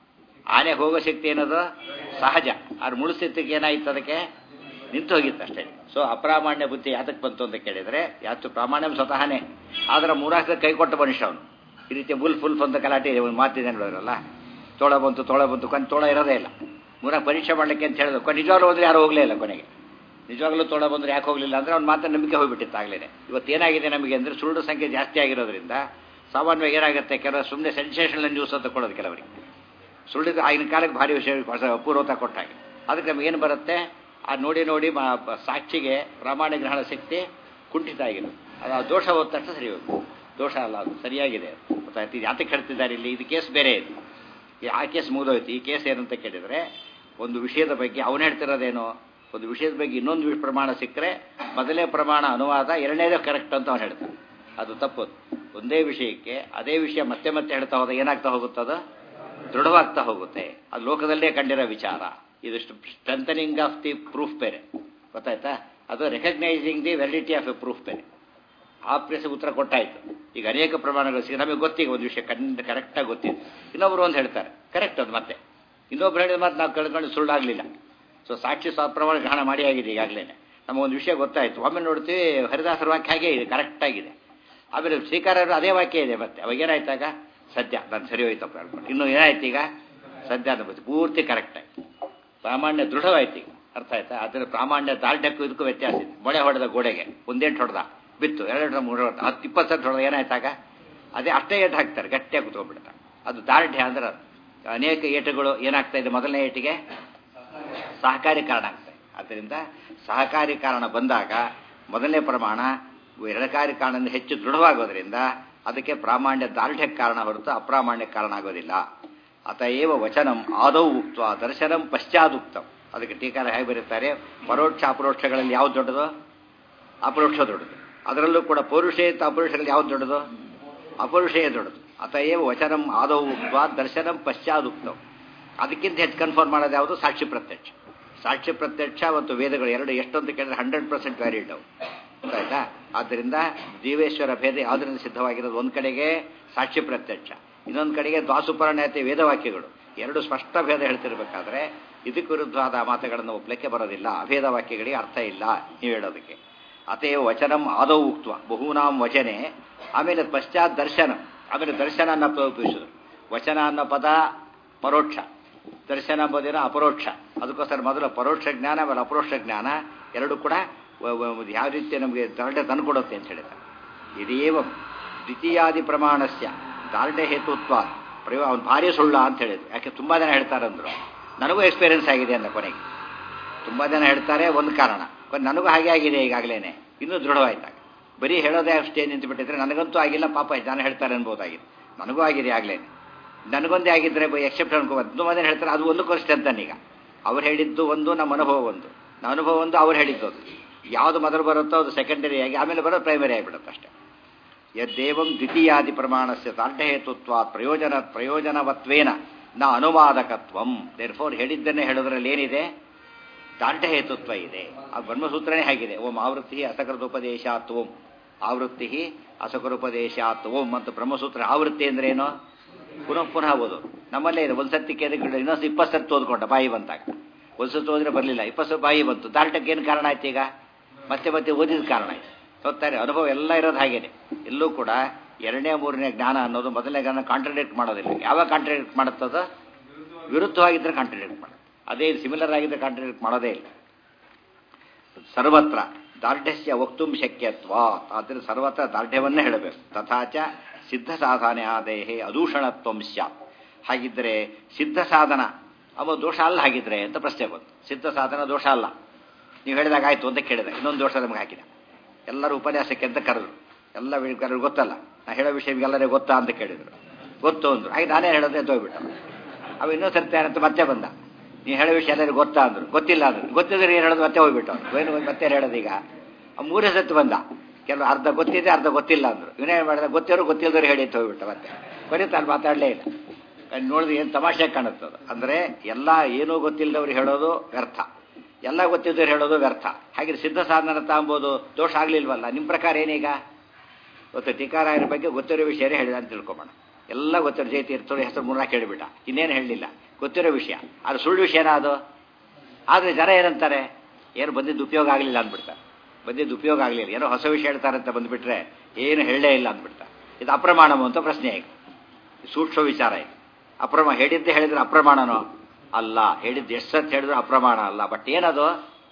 ಆನೆ ಹೋಗೋ ಶಕ್ತಿ ಏನದು ಸಹಜ. ಆದ್ರೆ ಮುಳ್ಳು ಸ್ಥಿತಿಗೆ ಏನಾಯ್ತು, ಅದಕ್ಕೆ ನಿಂತು ಹೋಗಿತ್ತು ಅಷ್ಟೇ. ಸೊ ಅಪ್ರಾಮಾಣ್ಯ ಬುದ್ಧಿ ಯಾತಕ್ಕೆ ಬಂತು ಅಂತ ಕೇಳಿದರೆ ಯಾತು ಪ್ರಾಮಾಣ್ಯ ಸ್ವತಃನೇ. ಆದ್ರೆ ಮೂರಾಕ ಕೈ ಕೊಟ್ಟ ಮನುಷ್ಯ ಅವನು. ಈ ರೀತಿ ಬುಲ್ ಫುಲ್ ಅಂತ ಗಲಾಟೆ ಇದೆ. ಒಂದು ಮಾತಿದೆ ನೋಡೋರಲ್ಲ, ತೋಳ ಬಂತು ತೋಳ ಬಂತು ಕೊನೆ ತೋಳ ಇರೋದೇ ಇಲ್ಲ. ಮೂರಾಗ ಪರೀಕ್ಷೆ ಮಾಡಲಿಕ್ಕೆ ಅಂತ ಹೇಳಿದ್ರು. ಕೊನೆ ನಿಜವಾಗ್ಲೂ ಹೋದ್ರೆ ಯಾರು ಹೋಗಲೇ ಇಲ್ಲ. ಕೊನೆಗೆ ನಿಜವಾಗ್ಲೂ ತೋಳ ಬಂದ್ರೆ ಯಾಕೆ ಹೋಗಲಿಲ್ಲ ಅಂದರೆ ಅವ್ನ ಮಾತ್ರ ನಂಬಿಕೆ ಹೋಗ್ಬಿಟ್ಟಿತ್ತು ಆಗಲೇ. ಇವತ್ತು ಏನಾಗಿದೆ ನಮಗೆ ಅಂದರೆ ಸುಳ್ಳು ಸಂಖ್ಯೆ ಜಾಸ್ತಿ ಆಗಿರೋದ್ರಿಂದ ಸಾಮಾನ್ಯವಾಗಿ ಏನಾಗುತ್ತೆ, ಕೆಲವರು ಸುಮ್ಮನೆ ಸೆನ್ಸೇಷನಲ್ ನ್ಯೂಸ್ ಅಂತ ಕೊಡೋದು ಕೆಲವರಿಗೆ. ಸುಳ್ಳಿದ ಆಗಿನ ಕಾಲಕ್ಕೆ ಭಾರಿ ವಿಷಯ ಅಪೂರ್ವತ ಕೊಟ್ಟಾಗ ಅದಕ್ಕೆ ನಮಗೇನು ಬರುತ್ತೆ, ಆ ನೋಡಿ ನೋಡಿ ಸಾಕ್ಷಿಗೆ ಪ್ರಾಮಾಣಿಕ ಗ್ರಹಣ ಶಕ್ತಿ ಕುಂಠಿತ ಆಗಿರೋದು. ಅದು ಆ ದೋಷ ಹೋದ ತಕ್ಷಣ ಸರಿ ಹೋಗುತ್ತೆ. ದೋಷ ಅಲ್ಲ, ಅದು ಸರಿಯಾಗಿದೆ. ಗೊತ್ತಾಯ್ತು? ಇದು ಯಾತಕ್ಕೆ ಹೇಳ್ತಿದ್ದಾರೆ ಇಲ್ಲಿ? ಇದು ಕೇಸ್ ಬೇರೆ ಇದೆ. ಆ ಕೇಸ್ ಮುಗಿದೋಯ್ತು. ಈ ಕೇಸ್ ಏನಂತ ಕೇಳಿದರೆ ಒಂದು ವಿಷಯದ ಬಗ್ಗೆ ಅವನು ಹೇಳ್ತಿರೋದೇನು, ಒಂದು ವಿಷಯದ ಬಗ್ಗೆ ಇನ್ನೊಂದು ಪ್ರಮಾಣ ಸಿಕ್ಕರೆ ಮೊದಲೇ ಪ್ರಮಾಣ ಅನುವಾದ, ಎರಡನೇದೇ ಕರೆಕ್ಟ್ ಅಂತ ಅವನು ಹೇಳ್ತಾನೆ. ಅದು ತಪ್ಪು. ಒಂದೇ ವಿಷಯಕ್ಕೆ ಅದೇ ವಿಷಯ ಮತ್ತೆ ಮತ್ತೆ ಹೇಳ್ತಾ ಹೋದ ಏನಾಗ್ತಾ ಹೋಗುತ್ತದ, ದೃಢವಾಗ್ತಾ ಹೋಗುತ್ತೆ. ಅದು ಲೋಕದಲ್ಲೇ ಕಂಡಿರೋ ವಿಚಾರ. ಇದು ಸ್ಟ್ರೆಂಥನಿಂಗ್ ಆಫ್ ದಿ ಪ್ರೂಫ್ ಬೇರೆ. ಗೊತ್ತಾಯ್ತಾ? ಅದು recognising the validity of a proof ಬೇರೆ. ಆ ಪ್ರಶ್ನೆ ಉತ್ತರ ಕೊಟ್ಟಾಯ್ತು. ಈಗ ಅನೇಕ ಪ್ರಮಾಣಗಳು ಸಿಗ ನಮಗೆ ಗೊತ್ತಿಗೆ ಒಂದು ವಿಷಯ ಕಂಡು ಕರೆಕ್ಟಾಗಿ ಗೊತ್ತಿದೆ. ಇನ್ನೊಬ್ರು ಒಂದು ಹೇಳ್ತಾರೆ ಕರೆಕ್ಟ್, ಅದು ಮತ್ತೆ ಇನ್ನೊಬ್ರು ಹೇಳಿದ ಮಾತು ನಾವು ಕಳ್ಕೊಂಡು ಸುಳ್ಳಾಗಲಿಲ್ಲ. ಸೊ ಸಾಕ್ಷಿ ಸ್ವ ಪ್ರಮಾಣ ಗ್ರಹಣ ಮಾಡಿ ಆಗಿದೆ ಈಗಾಗಲೇ. ನಮಗೊಂದು ವಿಷಯ ಗೊತ್ತಾಯ್ತು. ಒಮ್ಮೆ ನೋಡ್ತೀವಿ ಹರಿದಾಸರ ವಾಕ್ಯ ಹಾಗೇ ಇದೆ, ಕರೆಕ್ಟಾಗಿದೆ. ಆಮೇಲೆ ಶ್ರೀಕಾರ ಅದೇ ವಾಕ್ಯ ಇದೆ. ಮತ್ತೆ ಅವಾಗ ಏನಾಯ್ತಾಗ ಸದ್ಯ ನಾನು ಸರಿ ಹೋಯ್ತಪ್ಪ ಹೇಳ್ಕೊಂಡು ಇನ್ನೂ ಏನಾಯ್ತು ಈಗ ಸದ್ಯ ಅನ್ನಬೋದು ಪೂರ್ತಿ ಕರೆಕ್ಟ್ ಆಯ್ತು. ಪ್ರಾಮಾಣ್ಯ ದೃಢವಾಯ್ತು ಈಗ. ಅರ್ಥ ಆಯ್ತಾ? ಅದರ ಪ್ರಾಮಾಣ್ಯ ದಾರ್ಢ್ಯಕ್ಕೂ ಇದಕ್ಕೂ ವ್ಯತ್ಯಾಸ ಇದೆ. ಮೊಳೆ ಹೊಡೆದ ಗೋಡೆಗೆ ಒಂದೇಟು ಹೊಡೆದ ಬಿತ್ತು, ಎರಡು ಮೂರು ಹೊಡೆದ, ಹತ್ತು ಇಪ್ಪತ್ತು ಸೆಂಟ್ ಹೊಡೆದ ಏನಾಯ್ತಾಗ ಅದೇ ಅಷ್ಟೇ ಏಟು ಹಾಕ್ತಾರೆ, ಗಟ್ಟಿಯಾಗಿ ಕೂತ್ಕೊಂಡ್ಬಿಡ್ತಾರೆ. ಅದು ದಾರ್ಢ್ಯ ಅಂದ್ರೆ ಅನೇಕ ಏಟುಗಳು ಏನಾಗ್ತಾ ಇದೆ, ಮೊದಲನೇ ಏಟಿಗೆ ಸಹಕಾರಿ ಕಾರಣ ಆಗ್ತದೆ. ಆದ್ದರಿಂದ ಸಹಕಾರಿ ಕಾರಣ ಬಂದಾಗ ಮೊದಲನೇ ಪ್ರಮಾಣ ಎರಡಕಾರಿ ಕಾರಣದಿಂದ ಹೆಚ್ಚು ದೃಢವಾಗೋದ್ರಿಂದ ಅದಕ್ಕೆ ಪ್ರಾಮಾಣ್ಯ ದಾರ್ಢ್ಯಕ್ಕೆ ಕಾರಣ ಹೊರತು ಅಪ್ರಾಮಾಣ್ಯಕ್ಕೆ ಕಾರಣ ಆಗೋದಿಲ್ಲ. ಅತಏವ ವಚನಂ ಆದೌ ಉಕ್ತ ದರ್ಶನಂ ಪಶ್ಚಾದುಕ್ತಂ. ಅದಕ್ಕೆ ಟೀಕಾರ ಹೇಗೆ ಬರೀತಾರೆ, ಪರೋಕ್ಷ ಅಪರೋಕ್ಷಗಳಲ್ಲಿ ಯಾವ್ದು ದೊಡ್ಡದು? ಅಪರೋಕ್ಷ ದೊಡ್ಡದು. ಅದರಲ್ಲೂ ಕೂಡ ಪೌರುಷೇತ ಅಪೌರುಷಗಳು ಯಾವ್ದು ದೊಡ್ಡದು? ಅಪೌರುಷೇಯ ದೊಡ್ಡದು. ಅತಯೇವ ವಚನಂ ಆದೌ ಉಕ್ತ್ವಾ ದರ್ಶನಂ ಪಶ್ಚಾದುಕ್ತವು. ಅದಕ್ಕಿಂತ ಹೆಚ್ಚು ಕನ್ಫರ್ಮ್ ಮಾಡೋದು ಯಾವುದು? ಸಾಕ್ಷಿ ಪ್ರತ್ಯಕ್ಷ. ಸಾಕ್ಷಿ ಪ್ರತ್ಯಕ್ಷ ಮತ್ತು ವೇದಗಳು ಎರಡು ಎಷ್ಟೊಂದು ಕೇಳಿದ್ರೆ ಹಂಡ್ರೆಡ್ ಪರ್ಸೆಂಟ್ ವ್ಯಾಲಿಡ್ ಅವು. ಆಯ್ತಾ? ಆದ್ದರಿಂದ ಜೀವೇಶ್ವರ ಭೇದ ಯಾವುದರಿಂದ ಸಿದ್ಧವಾಗಿರೋದು? ಒಂದು ಕಡೆಗೆ ಸಾಕ್ಷಿ ಪ್ರತ್ಯಕ್ಷ, ಇನ್ನೊಂದು ಕಡೆಗೆ ದ್ವಾಸುಪರ್ಣಯತೆ ವೇದವಾಕ್ಯಗಳು. ಎರಡು ಸ್ಪಷ್ಟ ಭೇದ ಹೇಳ್ತಿರ್ಬೇಕಾದ್ರೆ ಇದಕ್ಕೆ ವಿರುದ್ಧವಾದ ಮಾತುಗಳನ್ನು ಒಪ್ಪಲಿಕ್ಕೆ ಬರೋದಿಲ್ಲ. ಅಭೇದ ವಾಕ್ಯಗಳಿಗೆ ಅರ್ಥ ಇಲ್ಲ ನೀವು ಹೇಳೋದಕ್ಕೆ. ಅತೇವ ವಚನಂ ಆದೌ ಉಕ್ತ್ವ ಬಹೂನಾಂ ವಚನೆ, ಆಮೇಲೆ ಪಶ್ಚಾತ್ ದರ್ಶನ, ಆಮೇಲೆ ದರ್ಶನ ಅನ್ನೋ ಪದ ಉಪಯೋಗಿಸಿದ್ರು. ವಚನ ಅನ್ನೋ ಪದ ಪರೋಕ್ಷ, ದರ್ಶನ ಎಂಬುದೇನೋ ಅಪರೋಕ್ಷ. ಅದಕ್ಕೋಸ್ಕರ ಮೊದಲು ಪರೋಕ್ಷ ಜ್ಞಾನ ಆಮೇಲೆ ಅಪರೋಕ್ಷ ಜ್ಞಾನ ಎರಡು ಕೂಡ ಯಾವ ರೀತಿ ನಮಗೆ ದಾರ್ಢ್ಯ ತಂದುಕೊಡುತ್ತೆ ಅಂತ ಹೇಳಿದ್ದಾರೆ. ಇದೇವ ದ್ವಿತೀಯಾದಿ ಪ್ರಮಾಣಸ್ಯ ದಾರ್ಢ್ಯ ಹೇತುತ್ವ ಪ್ರಯೋ ಅವ್ನು ಭಾರಿ ಸುಳ್ಳ ಅಂತ ಹೇಳಿದ್ರು. ಯಾಕೆ ತುಂಬ ಜನ ಹೇಳ್ತಾರಂದ್ರು. ನನಗೂ ಎಕ್ಸ್ಪೀರಿಯನ್ಸ್ ಆಗಿದೆ ಅಂದ ಕೊನೆಗೆ. ತುಂಬ ಜನ ಹೇಳ್ತಾರೆ ಒಂದು ಕಾರಣ, ನನಗೂ ಹಾಗೆ ಆಗಿದೆ ಈಗಾಗಲೇ, ಇನ್ನೂ ದೃಢವಾಯ್ತಾಗ. ಬರೀ ಹೇಳೋದೇ ಅಷ್ಟೇ ನಿಂತುಬಿಟ್ಟಿದ್ರೆ ನನಗಂತೂ ಆಗಿಲ್ಲ, ಪಾಪ ಜನ ಹೇಳ್ತಾರೆ ಅನ್ಬೋದಾಗಿದೆ. ನನಗೂ ಆಗಿದೆ ಆಗಲೇ, ನನಗೊಂದೇ ಆಗಿದ್ದರೆ ಬೈ ಎಕ್ಸೆಪ್ಟ್ ಅನ್ಕೋಬಾರ್ದು. ತುಂಬ ಜನ ಹೇಳ್ತಾರೆ ಅದು ಒಂದು ಕೊರಷ್ಟೆ ಅಂತಾನೀಗ. ಅವ್ರು ಹೇಳಿದ್ದು ಒಂದು, ನಮ್ಮ ಅನುಭವ ಒಂದು, ನಮ್ಮ ಅನುಭವ ಒಂದು, ಅವ್ರು ಹೇಳಿದ್ದು ಒಂದು. ಯಾವುದು ಮೊದಲು ಬರುತ್ತೋ ಅದು ಸೆಕೆಂಡರಿ ಆಗಿ ಆಮೇಲೆ ಬರೋದು ಪ್ರೈಮರಿ ಆಗಿಬಿಡುತ್ತೆ ಅಷ್ಟೇ. ಯದ್ದೇವಂ ದ್ವಿತೀಯಾದಿ ಪ್ರಮಾಣಸ್ಯ ದಾರ್ಢ್ಯಹೇತುತ್ವ ಪ್ರಯೋಜನ ಪ್ರಯೋಜನವತ್ವೇನ ನ ಅನುವಾದಕತ್ವಂ. ದೇರ್ಫೋರ್ ಹೇಳಿದ್ದನ್ನೇ ಹೇಳೋದ್ರಲ್ಲಿ ಏನಿದೆ? ದಾರ್ಢ್ಯಹೇತುತ್ವ ಇದೆ. ಆ ಬ್ರಹ್ಮಸೂತ್ರನೇ ಹಾಗಿದೆ. ಓಂ ಆವೃತ್ತಿ ಅಸಕೃತೋಪದೇಶಾತ್ ಓಂ, ಆವೃತ್ತಿ ಅಸಕೃಪದೇಶಾತ್ ಓಂ ಮತ್ತು ಬ್ರಹ್ಮಸೂತ್ರ. ಆವೃತ್ತಿ ಅಂದ್ರೇನು? ಪುನಃ ಪುನಃ ಓದು. ನಮ್ಮಲ್ಲೇ ಇದೆ. ಒಂದು ಸತಿ ಕೇಳಿದ್ರೆ ಇನ್ನೊಂದು ಇಪ್ಪತ್ತು ಸತ್ತು ಓದ್ಕೊಂಡ ಬಾಯಿ ಬಂತಾಗ. ಒಂದು ಸತ್ತು ಓದಿದ್ರೆ ಬರಲಿಲ್ಲ, ಇಪ್ಪತ್ತು ಸತ್ತು ಬಾಯಿ ಬಂತು. ದಾರ್ಢ್ಯಕ್ಕೆ ಏನು ಕಾರಣ ಆಯ್ತು? ಈಗ ಮತ್ತೆ ಮತ್ತೆ ಓದಿದ ಕಾರಣ ಆಯ್ತು. ಗೊತ್ತಾರೆ, ಅನುಭವ ಎಲ್ಲ ಇರೋದು ಹಾಗೇನೆ. ಎಲ್ಲೂ ಕೂಡ ಎರಡನೇ ಮೂರನೇ ಜ್ಞಾನ ಅನ್ನೋದು ಮೊದಲನೇ ಜ್ಞಾನ ಕಾಂಟ್ರಡಿಕ್ಟ್ ಮಾಡೋದಿಲ್ಲ. ಯಾವಾಗ ಕಾಂಟ್ರಡಿಕ್ಟ್ ಮಾಡುತ್ತದ? ವಿರುದ್ಧವಾಗಿದ್ದರೆ ಕಾಂಟ್ರಡಿಕ್ಟ್ ಮಾಡೋದು. ಅದೇ ಸಿಮಿಲರ್ ಆಗಿದ್ದರೆ ಕಾಂಟ್ರಡಿಕ್ಟ್ ಮಾಡೋದೇ ಇಲ್ಲ. ಸರ್ವತ್ರ ದಾರ್ಢ್ಯಸ್ಯ ವಕ್ತುಂ ಶಕ್ಯತ್ವ, ಆದ್ದರಿಂದ ಸರ್ವತ್ರ ದಾರ್ಢ್ಯವನ್ನೇ ಹೇಳಬೇಕು. ತಥಾಚ ಸಿದ್ಧ ಸಾಧನೆ ಆದೇಹೇ ಅದೂಷಣತ್ವಂ ಸ್ಯಾತ್. ಹಾಗಿದ್ದರೆ ಸಿದ್ಧ ಸಾಧನ ಅವ ದೋಷ ಅಲ್ಲ ಹಾಗಿದ್ರೆ ಅಂತ ಪ್ರಶ್ನೆ ಬಂತು. ಸಿದ್ಧ ಸಾಧನ ದೋಷ ಅಲ್ಲ ನೀವು ಹೇಳಿದಾಗ ಆಯ್ತು ಅಂತ ಕೇಳಿದ. ಇನ್ನೊಂದು ದೋಷ ನಮಗೆ ಹಾಕಿದ. ಎಲ್ಲರೂ ಉಪನ್ಯಾಸಕ್ಕೆ ಅಂತ ಕರೆದ್ರು. ಎಲ್ಲ ಕರೆದ್ರು ಗೊತ್ತಲ್ಲ, ನಾ ಹೇಳೋ ವಿಷಯ ಎಲ್ಲರೇ ಗೊತ್ತಾ ಅಂತ ಕೇಳಿದ್ರು. ಗೊತ್ತು ಅಂದರು. ಹಾಗೆ ನಾನೇ ಹೇಳೋದೇ ಅಂತ ಹೋಗ್ಬಿಟ್ಟ. ಅವ ಇನ್ನೂ ಸರ್ತಾನೆ ಅಂತ ಮತ್ತೆ ಬಂದ. ನೀವು ಹೇಳೋ ವಿಷಯ ಎಲ್ಲರೂ ಗೊತ್ತಾ ಅಂದರು. ಗೊತ್ತಿಲ್ಲ ಅಂದರು. ಗೊತ್ತಿದ್ರೆ ಏನು ಹೇಳೋದು ಮತ್ತೆ ಹೋಗ್ಬಿಟ್ಟು ಏನು ಮತ್ತೆ ಹೇಳೋದು. ಈಗ ಮೂರೇ ಸತ್ತು ಬಂದ. ಕೆಲವು ಅರ್ಧ ಗೊತ್ತಿದೆ ಅರ್ಧ ಗೊತ್ತಿಲ್ಲ ಅಂದರು. ಇವನೇ ಮಾಡಿದ ಗೊತ್ತಿರೋ ಗೊತ್ತಿಲ್ಲದವ್ರು ಹೇಳಿ ಅಂತ ಹೋಗ್ಬಿಟ್ಟ. ಮತ್ತೆ ಬರೀತಾ ಅಲ್ಲಿ ಮಾತಾಡಲೇ ಇಲ್ಲ. ನೋಡಿದ್ರೆ ಏನು ತಮಾಷೆ ಕಾಣುತ್ತದು. ಅಂದರೆ ಎಲ್ಲ ಏನೂ ಗೊತ್ತಿಲ್ಲದವ್ರು ಹೇಳೋದು ವ್ಯರ್ಥ, ಎಲ್ಲ ಗೊತ್ತಿದ್ದವ್ರು ಹೇಳೋದು ವ್ಯರ್ಥ. ಹಾಗೆ ಸಿದ್ಧ ಸಾಧನ ತಾಂಬೋದು ದೋಷ ಆಗಲಿಲ್ವಲ್ಲ. ನಿಮ್ಮ ಪ್ರಕಾರ ಏನೀಗ? ಗೊತ್ತು ಟೀಕಾರಾಯರ ಬಗ್ಗೆ ಗೊತ್ತಿರೋ ವಿಷಯನೇ ಹೇಳಿದ ಅಂತ ತಿಳ್ಕೊಬೋಣ. ಎಲ್ಲ ಗೊತ್ತಿರೋ ಜೈತಿ ಇರ್ತವ್ರ ಹೆಸರು ಮೂರ್ನಾಲ್ಕು ಹೇಳಿಬಿಟ್ಟ, ಇನ್ನೇನು ಹೇಳಲಿಲ್ಲ. ಗೊತ್ತಿರೋ ವಿಷಯ ಅದು ಸುಳ್ಳು ವಿಷಯನ ಅದು. ಆದರೆ ಜನ ಏನಂತಾರೆ? ಏನು ಬಂದಿದ್ದು ಉಪಯೋಗ ಆಗಲಿಲ್ಲ ಅಂದ್ಬಿಡ್ತಾರೆ. ಬಂದಿದ್ದು ಉಪಯೋಗ ಆಗಲಿಲ್ಲ, ಏನೋ ಹೊಸ ವಿಷಯ ಹೇಳ್ತಾರಂತ ಬಂದುಬಿಟ್ರೆ ಏನು ಹೇಳಲೇ ಇಲ್ಲ ಅಂದ್ಬಿಡ್ತಾರೆ. ಇದು ಅಪ್ರಮಾಣವು ಅಂತ ಪ್ರಶ್ನೆ. ಈಗ ಸೂಕ್ಷ್ಮ ವಿಚಾರ ಇದು. ಅಪ್ರಮಾಣ ಹೇಳಿದ್ದೆ ಹೇಳಿದ್ರೆ ಅಪ್ರಮಾಣನೋ ಅಲ್ಲ, ಹೇಳಿದ್ದು ಎಷ್ಟು ಸತ್ತು ಹೇಳಿದ್ರು ಅಪ್ರಮಾಣ ಅಲ್ಲ. ಬಟ್ ಏನದು?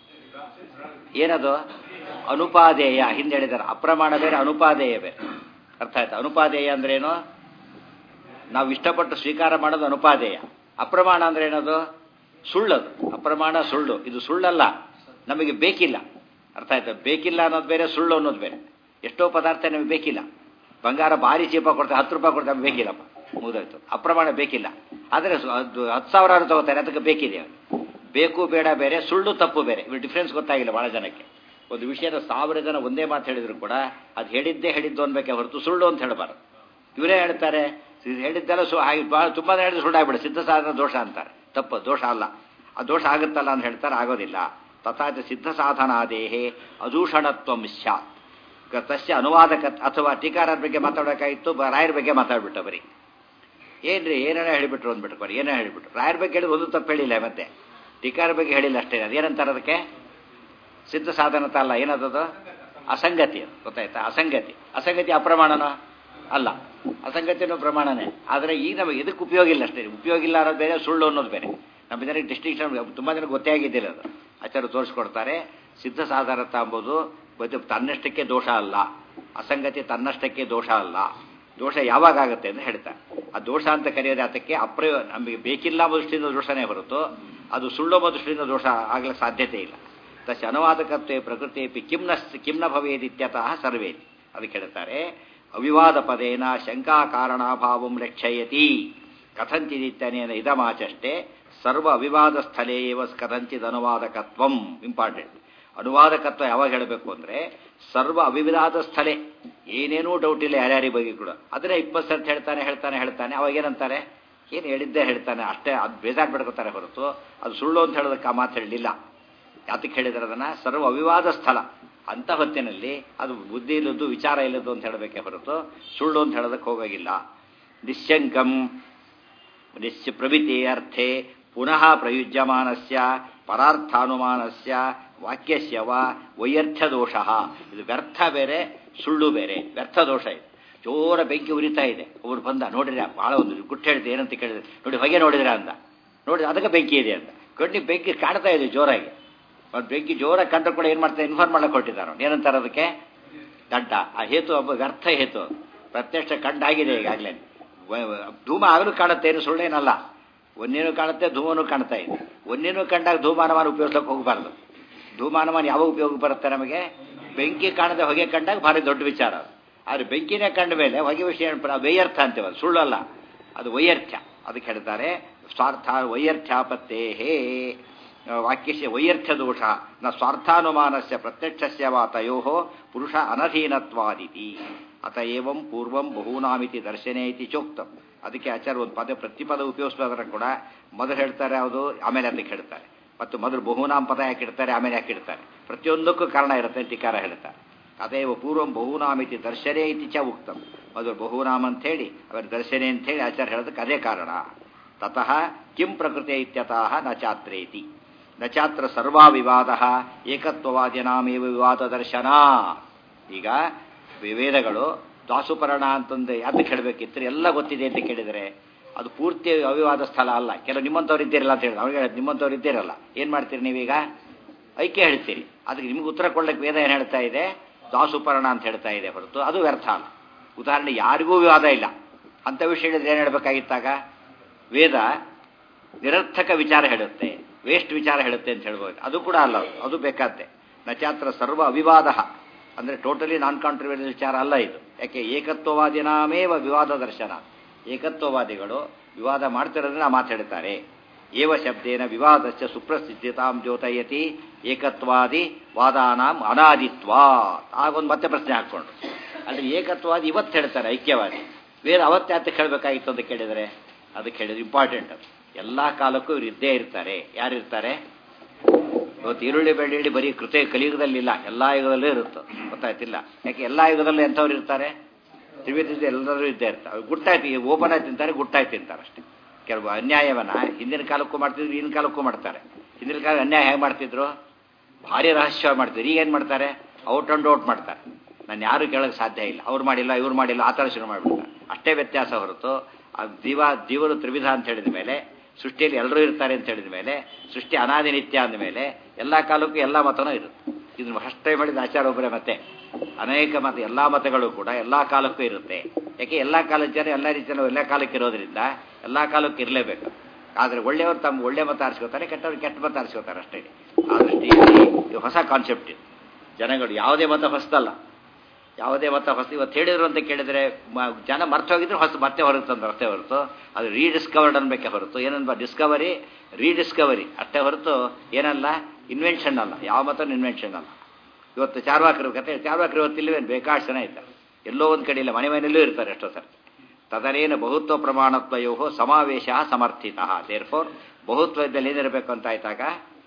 ಏನದು? ಅನುಪಾದೇಯ. ಹಿಂದೆ ಹೇಳಿದ್ದಾರೆ ಅಪ್ರಮಾಣ ಬೇರೆ, ಅನುಪಾದೇಯ ಬೇರೆ. ಅರ್ಥ ಆಯ್ತಾ? ಅನುಪಾದೇಯ ಅಂದ್ರೇನು? ನಾವು ಇಷ್ಟಪಟ್ಟು ಸ್ವೀಕಾರ ಮಾಡೋದು ಅನುಪಾದೇಯ. ಅಪ್ರಮಾಣ ಅಂದ್ರೆ ಏನದು? ಸುಳ್ಳದು. ಅಪ್ರಮಾಣ ಸುಳ್ಳು. ಇದು ಸುಳ್ಳಲ್ಲ, ನಮಗೆ ಬೇಕಿಲ್ಲ. ಅರ್ಥ ಆಯ್ತಾ? ಬೇಕಿಲ್ಲ ಅನ್ನೋದು ಬೇರೆ, ಸುಳ್ಳು ಅನ್ನೋದು ಬೇರೆ. ಎಷ್ಟೋ ಪದಾರ್ಥ ನಮಗೆ ಬೇಕಿಲ್ಲ. ಬಂಗಾರ ಭಾರಿ ಚೀಪ ಕೊಡ್ತಾರೆ, ಹತ್ತು ರೂಪಾಯಿ ಕೊಡ್ತಾರೆ, ನಮಗೆ ಬೇಕಿಲ್ಲಪ್ಪ, ಮುಗಿದೋಯ್ತು. ಅಪ್ರಮಾಣ ಬೇಕಿಲ್ಲ. ಆದರೆ ಅದು ಹತ್ತು ಸಾವಿರಾರು ತಗೋತಾರೆ, ಅದಕ್ಕೆ ಬೇಕಿದೆ. ಬೇಕು ಬೇಡ ಬೇರೆ, ಸುಳ್ಳು ತಪ್ಪು ಬೇರೆ. ಇವ್ರು ಡಿಫ್ರೆನ್ಸ್ ಗೊತ್ತಾಗಿಲ್ಲ ಭಾಳ ಜನಕ್ಕೆ. ಒಂದು ವಿಷಯದ ಸಾವಿರ ಜನ ಒಂದೇ ಮಾತು ಹೇಳಿದ್ರು ಕೂಡ ಅದು ಹೇಳಿದ್ದೇ ಹೇಳಿದ್ದು ಅನ್ಬೇಕೆ ಹೊರತು ಸುಳ್ಳು ಅಂತ ಹೇಳಬಾರ್ದು. ಇವರೇ ಹೇಳ್ತಾರೆ ಹೇಳಿದ್ದೆಲ್ಲ ಸು ಹಾಗೆ ಭಾಳ ತುಂಬ ಹೇಳಿದ್ರೆ ಸುಳ್ಳಾಗ್ಬಿಡ. ಸಿದ್ಧ ಸಾಧನ ದೋಷ ಅಂತಾರೆ. ತಪ್ಪು, ದೋಷ ಅಲ್ಲ. ಆ ದೋಷ ಆಗುತ್ತಲ್ಲ ಅಂತ ಹೇಳ್ತಾರೆ, ಆಗೋದಿಲ್ಲ. ತಥಾಚ ಸಿದ್ಧ ಸಾಧನಾದೇಹೇ ಅದೂಷಣತ್ವಂ ಸ್ಯಾತ್. ತಸ್ಯ ಅನುವಾದಕ ಅಥವಾ ಟೀಕಾರರ ಬಗ್ಗೆ ಮಾತಾಡೋಕ್ಕಾಗಿತ್ತು, ರಾಯರ ಬಗ್ಗೆ ಮಾತಾಡ್ಬಿಟ್ಟ. ಬರೀ ಏನ್ರಿ ಏನೇನೋ ಹೇಳಿಬಿಟ್ರು ಅಂದ್ಬಿಟ್ಟು ಬರೀ ಏನೋ ಹೇಳಿಬಿಟ್ರು. ರಾಯರ ಬಗ್ಗೆ ಹೇಳಿದ್ರು ಒಂದು ತಪ್ಪು ಹೇಳಿಲ್ಲ, ಮತ್ತೆ ಟೀಕಾರ ಬಗ್ಗೆ ಹೇಳಿಲ್ಲ ಅಷ್ಟೇ. ಅದೇನಂತಾರೆ ಅದಕ್ಕೆ? ಸಿದ್ಧ ಸಾಧನತ ಅಲ್ಲ, ಏನದದು? ಅಸಂಗತಿ. ಅದು ಗೊತ್ತಾಯ್ತಾ? ಅಸಂಗತಿ. ಅಸಂಗತಿ ಅಪ್ರಮಾಣನೋ ಅಲ್ಲ, ಅಸಂಗತಿನೂ ಪ್ರಮಾಣನೇ. ಆದರೆ ಈಗ ನಮಗೆ ಇದಕ್ಕೆ ಉಪಯೋಗ ಇಲ್ಲ ಅಷ್ಟೇ. ಉಪಯೋಗ ಇಲ್ಲ ಅನ್ನೋದು ಬೇರೆ, ಸುಳ್ಳು ಅನ್ನೋದು ಬೇರೆ. ನಮ್ಮ ಜನರಿಗೆ ಡಿಸ್ಟಿಂಕ್ಷನ್ ತುಂಬ ಜನಕ್ಕೆ ಗೊತ್ತೇ ಆಗಿದ್ದಿಲ್ಲ. ಅದು ಆಚಾರ್ಯರು ತೋರಿಸ್ಕೊಡ್ತಾರೆ. ಸಿದ್ಧ ಸಾಧಾರತ ಎಂಬುದು ತನ್ನಷ್ಟಕ್ಕೆ ದೋಷ ಅಲ್ಲ, ಅಸಂಗತಿ ತನ್ನಷ್ಟಕ್ಕೆ ದೋಷ ಅಲ್ಲ. ದೋಷ ಯಾವಾಗ ಆಗುತ್ತೆ ಅಂತ ಹೇಳ್ತಾರೆ. ಆ ದೋಷ ಅಂತ ಕರೆಯೋದು ಅದಕ್ಕೆ ಅಪ್ರಯೋ ನಮಗೆ ಬೇಕಿಲ್ಲ ಎಂಬ ದೃಷ್ಟಿಯಿಂದ ದೋಷನೇ ಹೊರತು ಅದು ಸುಳ್ಳು ಎಂಬ ದೃಷ್ಟಿಯಿಂದ ದೋಷ ಆಗಲಿಕ್ಕೆ ಸಾಧ್ಯತೆ ಇಲ್ಲ. ತಸ್ಯ ಅನುವಾದಕತ್ವೇ ಪ್ರಕೃತಿಯಪಿ ಕಿಮ್ನ ಕಿಮ್ನ ಭವೇದಿತ್ಯತಃ ಸರ್ವೇತಿ. ಅದಕ್ಕೆ ಹೇಳ್ತಾರೆ ಅವಿವಾದ ಪದೇನ ಶಂಕಾ ಕಾರಣಾಭಾವಂ ಲಕ್ಷಯತಿ ಕಥಂಚಿದಿತ್ತನೇನ ಇದಮಾಚಷ್ಟೇ ಸರ್ವ ಅವಿವಾದ ಸ್ಥಳೇ ಏವ ಕಥಂಚಿದ್ ಅನುವಾದಕತ್ವಂ. ಇಂಪಾರ್ಟೆಂಟ್. ಅನುವಾದಕತ್ವ ಯಾವಾಗ ಹೇಳಬೇಕು ಅಂದರೆ ಸರ್ವ ಅವಿವಿಧಾದ ಸ್ಥಳೇ ಏನೇನೂ ಡೌಟ್ ಇಲ್ಲ ಯಾರ್ಯಾರಿ ಬಗ್ಗೆ ಕೂಡ ಅದನ್ನೇ ಇಪ್ಪತ್ತು ಸರ್ತಿ ಹೇಳ್ತಾನೆ ಹೇಳ್ತಾನೆ ಹೇಳ್ತಾನೆ ಅವಾಗ ಏನಂತಾರೆ ಏನು ಹೇಳಿದ್ದೇ ಹೇಳ್ತಾನೆ ಅಷ್ಟೇ ಅದು ಬೇಜಾರು ಬಿಡ್ಕೋತಾರೆ ಹೊರತು ಅದು ಸುಳ್ಳು ಅಂತ ಹೇಳೋದಕ್ಕೆ ಆ ಮಾತು ಹೇಳಲಿಲ್ಲ. ಯಾತಕ್ಕೆ ಹೇಳಿದ್ರೆ ಅದನ್ನು ಸರ್ವ ಅವಿವಾದ ಸ್ಥಳ ಅಂತ ಹೊತ್ತಿನಲ್ಲಿ ಅದು ಬುದ್ಧಿ ಇಲ್ಲದ್ದು ವಿಚಾರ ಇಲ್ಲದ್ದು ಅಂತ ಹೇಳಬೇಕೆ ಹೊರತು ಸುಳ್ಳು ಅಂತ ಹೇಳೋದಕ್ಕೆ ಹೋಗೋಗಿಲ್ಲ. ನಿಶ್ಶಂಕಂ ನಿಶ್ಚ ಪ್ರಭೃತಿ ಅರ್ಥೆ ಪುನಃ ಪ್ರಯುಜ್ಯಮಾನಸ್ಯ ಪರಾರ್ಥಾನುಮಾನಸ್ಯ ವಾಕ್ಯಸ್ಯ ವ ವೈಯರ್ಥ್ಯ ದೋಷ. ಇದು ವ್ಯರ್ಥ ಬೇರೆ ಸುಳ್ಳು ಬೇರೆ. ವ್ಯರ್ಥ ದೋಷ ಇದೆ. ಜೋರ ಬೆಂಕಿ ಉರಿತಾ ಇದೆ, ಒಬ್ರು ಬಂದ ನೋಡಿದ್ರೆ ಭಾಳ ಒಂದು ಗುಟ್ಟು ಹೇಳಿದೆ ಏನಂತ ಕೇಳಿದ್ರೆ ನೋಡಿ ಹೊಗೆ ನೋಡಿದ್ರೆ ಅಂದ, ನೋಡಿ ಅದಕ್ಕೆ ಬೆಂಕಿ ಇದೆ ಅಂತ ಕಣ್ಣಿಗೆ ಬೆಂಕಿ ಕಾಣ್ತಾ ಇದೆ ಜೋರಾಗಿ. ಅವ್ರು ಬೆಂಕಿ ಜೋರಾಗಿ ಕಂಡ್ರು ಕೂಡ ಏನು ಮಾಡ್ತಾರೆ ಇನ್ಫಾರ್ಮ್ ಮಾಡಕ್ಕೆ ಕೊಟ್ಟಿದ್ದಾರೆ. ಏನಂತಾರೆ ಅದಕ್ಕೆ ಗಡ್ಡ. ಆ ಹೇತು ಒಬ್ಬ ವ್ಯರ್ಥ ಹೇತು ಪ್ರತ್ಯಕ್ಷ ಕಂಡಾಗಿದೆ ಈಗಾಗಲೇ. ಧೂಮ ಆಗಲೂ ಕಾಣುತ್ತೆ, ಏನು ಸುಳ್ಳೇನಲ್ಲ. ಒಂದೇನು ಕಾಣುತ್ತೆ, ಧೂಮನೂ ಕಾಣ್ತಾ ಇದೆ. ಒಂದೇನು ಕಂಡಾಗ ಧೂಮಾನಮಾನ ಉಪಯೋಗಿಸಕ್ಕೆ ಹೋಗಬಾರ್ದು. ಧೂಮಾನಮಾನ ಯಾವಾಗ ಉಪಯೋಗ ಬರುತ್ತೆ ನಮಗೆ? ಬೆಂಕಿ ಕಾಣದೆ ಹೊಗೆ ಕಂಡಾಗ ಭಾರಿ ದೊಡ್ಡ ವಿಚಾರ. ಆದರೆ ಬೆಂಕಿನೇ ಕಂಡ ಮೇಲೆ ಹೊಗೆ ವಿಷಯ ವೈಯರ್ಥ ಅಂತೇವೆ, ಅದು ಸುಳ್ಳಲ್ಲ, ಅದು ವೈಯರ್ಥ್ಯ. ಅದಕ್ಕೆ ಹೇಳ್ತಾರೆ ಸ್ವಾರ್ಥ ವೈಯರ್ಥ್ಯಾಪತ್ತೇ ಹೇ ವಾಕ್ಯಸ್ಯ ವೈಯರ್ಥ್ಯ ದೋಷ ನ ಸ್ವಾರ್ಥಾನುಮಾನಸ್ಯ ಪ್ರತ್ಯಕ್ಷಸ್ಯ ವಾ ತಯೋಃ ಪುರುಷ ಅನಧೀನತ್ವಾದಿತಿ ಅತ ಏವಂ ಪೂರ್ವಂ ಬಹೂನಾಮಿತಿ ದರ್ಶನೇ ಇತಿ ಚೋಕ್ತಂ. ಅದಕ್ಕೆ ಆಚಾರ್ಯ ಒಂದು ಪದ ಪ್ರತಿಪದ ಉಪಯೋಗಿಸೋದ್ರ ಕೂಡ ಮೊದಲು ಹೇಳ್ತಾರೆ ಯಾವುದು, ಆಮೇಲೆ ಅದಕ್ಕೆ ಹೇಳ್ತಾರೆ. ಮತ್ತು ಮೊದಲು ಬಹುನಾಮ್ ಪದ ಯಾಕೆ ಇಡ್ತಾರೆ, ಆಮೇಲೆ ಯಾಕೆ ಇಡ್ತಾರೆ, ಪ್ರತಿಯೊಂದಕ್ಕೂ ಕಾರಣ ಇರುತ್ತೆ ಟೀಕಾರ ಹೇಳ್ತಾರೆ. ಅದೇವ ಪೂರ್ವಂ ಬಹುನಾಮಿತಿ ದರ್ಶನೇ ಇತಿ ಚ ಉಕ್ತಂ. ಮೊದಲು ಬಹುನಾಮ್ ಅಂಥೇಳಿ ಅವರ ದರ್ಶನೆ ಅಂಥೇಳಿ ಆಚಾರ್ಯ ಹೇಳೋದಕ್ಕೆ ಅದೇ ಕಾರಣ. ತತಃ ಕಿಂ ಪ್ರಕೃತಿ ಇತ್ಯತಃ ನ ಚಾತ್ರೇತಿ ನ ಚಾತ್ರ ಸರ್ವಾ ವಿವಾದ ಏಕತ್ವವಾದ್ಯನಾಮೇವ ವಿವಾದ ದರ್ಶನ. ಈಗ ವೇದಗಳು ದಾಸುಪರ್ಣ ಅಂತಂದು ಯಾತಕ್ಕೆ ಹೇಳಬೇಕಿತ್ತು, ಎಲ್ಲ ಗೊತ್ತಿದೆ ಅಂತ ಕೇಳಿದರೆ ಅದು ಪೂರ್ತಿ ಅವಿವಾದ ಸ್ಥಳ ಅಲ್ಲ. ಕೆಲವು ನಿಮ್ಮಂಥವ್ರು ಇದ್ದೀರಲ್ಲ ಅಂತ ಹೇಳಿದ್ರು, ಅವ್ರಿಗೆ ನಿಮ್ಮಂಥವ್ರು ಇದ್ದೀರಲ್ಲ, ಏನು ಮಾಡ್ತೀರಿ ನೀವೀಗ? ಐಕ್ಯ ಹೇಳ್ತೀರಿ. ಅದಕ್ಕೆ ನಿಮ್ಗೆ ಉತ್ತರ ಕೊಡ್ಲಿಕ್ಕೆ ವೇದ ಏನು ಹೇಳ್ತಾ ಇದೆ? ದಾಸುಪರ್ಣ ಅಂತ ಹೇಳ್ತಾ ಇದೆ ಹೊರತು ಅದು ವ್ಯರ್ಥ ಅಲ್ಲ. ಉದಾಹರಣೆ ಯಾರಿಗೂ ವಿವಾದ ಇಲ್ಲ ಅಂಥ ವಿಷಯ ಹೇಳಿದ್ರೆ ಏನು ಹೇಳಬೇಕಾಗಿತ್ತಾಗ? ವೇದ ನಿರರ್ಥಕ ವಿಚಾರ ಹೇಳುತ್ತೆ, ವೇಸ್ಟ್ ವಿಚಾರ ಹೇಳುತ್ತೆ ಅಂತ ಹೇಳ್ಬೋದು. ಅದು ಕೂಡ ಅಲ್ಲ, ಅದು ಬೇಕಾದ್ದೆ. ನಚಾತ್ರ ಸರ್ವ ಅವಿವಾದ ಅಂದರೆ ಟೋಟಲಿ ನಾನ್ ಕಾಂಟ್ರವರ್ಷಿಯಲ್ ವಿಚಾರ ಅಲ್ಲ ಇದು. ಯಾಕೆ ಏಕತ್ವವಾದಿನಾಮೇವ ವಿವಾದ ದರ್ಶನ. ಏಕತ್ವವಾದಿಗಳು ವಿವಾದ ಮಾಡ್ತಿರೋದನ್ನ ಮಾತಾಡ್ತಾರೆ. ಏವ ಶಬ್ದೇನ ವಿವಾದಶ್ಚ ಸುಪ್ರಸಿದ್ಧತಾಂ ದ್ಯೋತಯತಿ ಏಕತ್ವಾದಿ ವಾದಾನಾಂ ಅನಾದಿತ್ವಾ. ಆಗೊಂದು ಮತ್ತೆ ಪ್ರಶ್ನೆ ಹಾಕ್ಕೊಂಡು ಅಲ್ಲಿ ಏಕತ್ವಾದಿ ಇವತ್ತು ಹೇಳ್ತಾರೆ, ಐಕ್ಯವಾದಿ ವೇದ ಅವತ್ತು ಯಾತಕ್ಕೆ ಹೇಳಬೇಕಾಗಿತ್ತು ಅಂತ ಕೇಳಿದರೆ ಅದಕ್ಕೆ ಹೇಳಿದ್ರೆ ಇಂಪಾರ್ಟೆಂಟ್. ಅದು ಎಲ್ಲ ಕಾಲಕ್ಕೂ ಇವ್ರು ಇದ್ದೇ ಇರ್ತಾರೆ. ಯಾರಿರ್ತಾರೆ? ಇವತ್ತು ಈರುಳ್ಳಿ ಬೆಳ್ಳುಳ್ಳಿ ಬರೀ ಕೃತ ಕಲಿಯುಗದಲ್ಲಿಲ್ಲ, ಎಲ್ಲ ಯುಗದಲ್ಲೂ ಇರುತ್ತೆ. ಗೊತ್ತಾಯ್ತಿಲ್ಲ? ಯಾಕೆ ಎಲ್ಲ ಯುಗದಲ್ಲೂ ಎಂಥವ್ರು ಇರ್ತಾರೆ? ತ್ರಿವಿಧ ಎಲ್ಲರೂ ಇದ್ದೇ ಇರ್ತಾರೆ. ಗುಟ್ಟಾಯ್ತು ಓಪನ್ ಆಗಿ ತಿಂತಾರೆ, ಗುಟ್ಟಾಗಿ ತಿಂತಾರೆ ಅಷ್ಟೇ. ಕೆಲವು ಅನ್ಯಾಯವನ್ನ ಹಿಂದಿನ ಕಾಲಕ್ಕೂ ಮಾಡ್ತಿದ್ರು, ಈಗಿನ ಕಾಲಕ್ಕೂ ಮಾಡ್ತಾರೆ. ಹಿಂದಿನ ಕಾಲ ಅನ್ಯಾಯ ಹೇಗೆ ಮಾಡ್ತಿದ್ರು? ಭಾರಿ ರಹಸ್ಯ ಮಾಡ್ತಿದ್ರು. ಈಗ ಏನು ಮಾಡ್ತಾರೆ? ಔಟ್ ಅಂಡ್ ಔಟ್ ಮಾಡ್ತಾರೆ. ನಾನು ಯಾರು ಕೇಳೋಕ್ಕೆ ಸಾಧ್ಯ ಇಲ್ಲ, ಅವ್ರು ಮಾಡಿಲ್ಲ ಇವ್ರು ಮಾಡಿಲ್ಲ ಆ ಥರ ಶುರು ಮಾಡಿಬಿಡ್ತಾರೆ. ಅಷ್ಟೇ ವ್ಯತ್ಯಾಸ ಹೊರತು ಜೀವ ಜೀವರು ತ್ರಿವಿಧ ಅಂತ ಹೇಳಿದ ಮೇಲೆ, ಸೃಷ್ಟಿಯಲ್ಲಿ ಎಲ್ಲರೂ ಇರ್ತಾರೆ ಅಂತ ಹೇಳಿದ ಮೇಲೆ, ಸೃಷ್ಟಿ ಅನಾದಿ ನಿತ್ಯ ಅಂದ ಮೇಲೆ ಎಲ್ಲ ಕಾಲಕ್ಕೂ ಎಲ್ಲ ಮತನೂ ಇರುತ್ತೆ. ಇದನ್ನು ಫಸ್ಟ್ ಟೈಮ್ ಮಾಡಿದ ಆಚಾರ ಒಬ್ಬರೇ. ಮತ್ತೆ ಅನೇಕ ಮತ ಎಲ್ಲ ಮತಗಳು ಕೂಡ ಎಲ್ಲ ಕಾಲಕ್ಕೂ ಇರುತ್ತೆ. ಯಾಕೆ ಎಲ್ಲ ಕಾಲದ ಜನ ಎಲ್ಲ ರೀತಿಯ ಎಲ್ಲ ಕಾಲಕ್ಕೆ ಇರೋದ್ರಿಂದ ಎಲ್ಲ ಕಾಲಕ್ಕೂ ಇರಲೇಬೇಕು. ಆದರೆ ಒಳ್ಳೆಯವರು ತಮ್ಮ ಒಳ್ಳೆ ಮತ ಆರಿಸ್ಕೋತಾರೆ, ಕೆಟ್ಟವ್ರು ಕೆಟ್ಟ ಮತ ಆರಿಸ್ಕೋತಾರೆ ಅಷ್ಟೇ. ಆ ದೃಷ್ಟಿಯಲ್ಲಿ ಇದು ಹೊಸ ಕಾನ್ಸೆಪ್ಟ್ ಇದು. ಜನಗಳು ಯಾವುದೇ ಮತ ಹೊಸದಲ್ಲ, ಯಾವುದೇ ಮತ ಹೊಸ ಇವತ್ತು ಹೇಳಿದ್ರು ಅಂತ ಕೇಳಿದರೆ ಜನ ಮರ್ತು ಹೋಗಿದ್ರು ಹೊಸ ಮತ್ತೆ ಹೊರಗೆ ತಂದು ಅಷ್ಟೇ ಹೊರತು ಅದು ರೀಡಿಸ್ಕವರ್ಡ್ ಅನ್ಬೇಕೆ ಹೊರತು ಏನನ್ಬ ಡಿಸ್ಕವರಿ ರೀಡಿಸ್ಕವರಿ ಅಷ್ಟೇ ಹೊರತು ಏನಲ್ಲ ಇನ್ವೆನ್ಷನ್ ಅಲ್ಲ. ಯಾವ ಮತನೂ ಇನ್ವೆನ್ಷನ್ ಅಲ್ಲ. ಇವತ್ತು ಚಾರ್ವಾಕರು ಕತೆ ಚಾರ್ವಾಕರು ಇವತ್ತು ಇಲ್ಲವೇನು ಬೇಕಾಷ್ಟು ಜನ ಇದ್ದಾರೆ, ಎಲ್ಲೋ ಒಂದು ಕಡೆ ಇಲ್ಲ, ಮನೆ ಮನೆಯಲ್ಲೂ ಇರ್ತಾರೆ ಎಷ್ಟೋ ಸರ್. ತದನೇನು ಬಹುತ್ವ ಪ್ರಮಾಣತ್ವಯೋ ಸಮಾವೇಶ ಸಮರ್ಥಿತ. ದೇರ್ಫೋರ್ ಬಹುತ್ವದಲ್ಲಿ ಏನಿರಬೇಕು ಅಂತ ಆಯ್ತಾಗ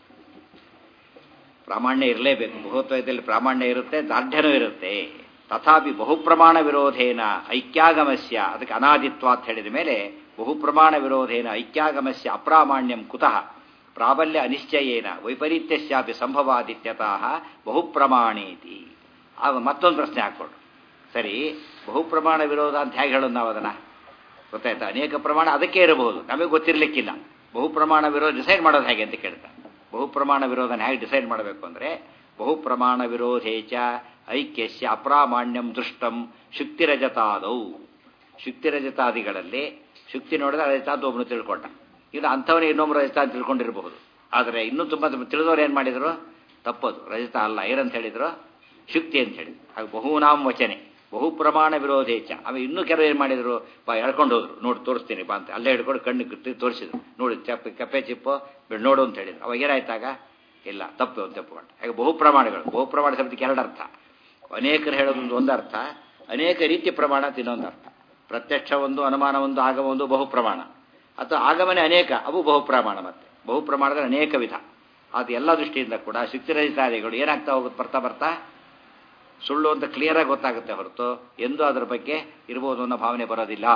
ಪ್ರಾಮಾಣ್ಯ ಇರಲೇಬೇಕು. ಬಹುತ್ವದಲ್ಲಿ ಪ್ರಾಮಾಣ್ಯ ಇರುತ್ತೆ, ದಾರ್ಢ್ಯನೂ ಇರುತ್ತೆ. ತಥಾಪಿ ಬಹುಪ್ರಮಾಣ ವಿರೋಧೇನ ಐಕ್ಯಾಗಮಸ್ಯ, ಅದಕ್ಕೆ ಅನಾದಿತ್ವ ಅಂತ ಹೇಳಿದ ಮೇಲೆ ಬಹುಪ್ರಮಾಣ ವಿರೋಧೇನ ಐಕ್ಯಾಗಮಸ್ಯ ಅಪ್ರಾಮಾಣ್ಯಂ ಕುತಃ ಪ್ರಾಬಲ್ಯ ಅನಿಶ್ಚಯೇನ ವೈಪರೀತ್ಯಸ್ಯಾಪಿ ಸಂಭವಾದಿತ್ಯತಃ ಬಹುಪ್ರಮಾಣೇತಿ. ಆಗ ಮತ್ತೊಂದು ಪ್ರಶ್ನೆ ಹಾಕ್ಕೊಂಡು, ಸರಿ ಬಹುಪ್ರಮಾಣ ವಿರೋಧ ಅಂತ ಹೇಗೆ ಹೇಳೋದು ನಾವು? ಅದನ್ನು ಗೊತ್ತಾಯ್ತಾ? ಅನೇಕ ಪ್ರಮಾಣ ಅದಕ್ಕೆ ಇರಬಹುದು, ನಮಗೆ ಗೊತ್ತಿರಲಿಕ್ಕಿಲ್ಲ. ಬಹುಪ್ರಮಾಣ ವಿರೋಧ ಡಿಸೈಡ್ ಮಾಡೋದು ಹೇಗೆ ಅಂತ ಕೇಳ್ತಾರೆ. ಬಹುಪ್ರಮಾಣ ವಿರೋಧನ ಹೇಗೆ ಡಿಸೈಡ್ ಮಾಡಬೇಕು ಅಂದರೆ, ಬಹುಪ್ರಮಾಣ ವಿರೋಧೇಚ ಐಕ್ಯಸ್ಯ ಅಪ್ರಾಮಾಣ್ಯಂ ದೃಷ್ಟಂ ಶುಕ್ತಿರಜತಾದೌ. ಶುಕ್ತಿರಜತಾದಿಗಳಲ್ಲಿ ಶುಕ್ತಿ ನೋಡಿದ್ರೆ ರಜತ ಅಂತ ಒಬ್ಬನು ತಿಳ್ಕೊಂಡ, ಇಲ್ಲ ಅಂಥವನೇ ಇನ್ನೊಬ್ಬರು ರಜತ ಅಂತ ತಿಳ್ಕೊಂಡಿರಬಹುದು. ಆದರೆ ಇನ್ನೂ ತುಂಬ ತಿಳಿದವರು ಏನು ಮಾಡಿದರು? ತಪ್ಪದು, ರಜತ ಅಲ್ಲ. ಏನಂತ ಹೇಳಿದರು? ಶುಕ್ತಿ ಅಂತ ಹೇಳಿದ್ರು. ಹಾಗೆ ಬಹುನಾಮ್ ವಚನೆ ಬಹುಪ್ರಮಾಣ ವಿರೋಧೇಚ. ಆಮೇಲೆ ಇನ್ನೂ ಕೆಲವು ಏನು ಮಾಡಿದರು? ಬಾ ಎಳ್ಕೊಂಡು ಹೋದ್ರು, ನೋಡಿ ತೋರಿಸ್ತೀನಿ ಬಾ ಅಂತ ಅಲ್ಲೇ ಹಿಡ್ಕೊಂಡು ಕಣ್ಣಿಗೆ ತೋರಿಸಿದ್ರು. ನೋಡಿ ಚಪ್ಪೆ ಕಪ್ಪೆ ಚಿಪ್ಪು ನೋಡು ಅಂತ ಹೇಳಿದ್ರು. ಅವಾಗ ಏನಾಯ್ತಾಗ ಇಲ್ಲ ತಪ್ಪು ಅಂತ ತಪ್ಪುಕೊಂಡು. ಹಾಗೆ ಬಹುಪ್ರಮಾಣಗಳು, ಬಹುಪ್ರಮಾಣ ಶಬ್ದಕ್ಕೆ ಎರಡು ಅರ್ಥ. ಅನೇಕರು ಹೇಳೋದೊಂದು ಒಂದು ಅರ್ಥ, ಅನೇಕ ರೀತಿ ಪ್ರಮಾಣ ಅಂತ ಇನ್ನೊಂದು ಅರ್ಥ. ಪ್ರತ್ಯಕ್ಷ ಒಂದು, ಅನುಮಾನ ಒಂದು, ಆಗಮ ಒಂದು ಬಹು ಪ್ರಮಾಣ, ಅಥವಾ ಆಗಮನೆ ಅನೇಕ, ಅವು ಬಹು ಪ್ರಮಾಣ. ಮತ್ತೆ ಬಹು ಪ್ರಮಾಣದಲ್ಲಿ ಅನೇಕ ವಿಧ. ಅದು ಎಲ್ಲ ದೃಷ್ಟಿಯಿಂದ ಕೂಡ ಶುಕ್ತಿರಹಿತಾದಿಗಳು ಏನಾಗ್ತಾ ಹೋಗುತ್ತೆ, ಬರ್ತಾ ಬರ್ತಾ ಸುಳ್ಳು ಅಂತ ಕ್ಲಿಯರಾಗಿ ಗೊತ್ತಾಗುತ್ತೆ ಹೊರತು ಎಂದೂ ಅದರ ಬಗ್ಗೆ ಇರ್ಬೋದು ಅನ್ನೋ ಭಾವನೆ ಬರೋದಿಲ್ಲ.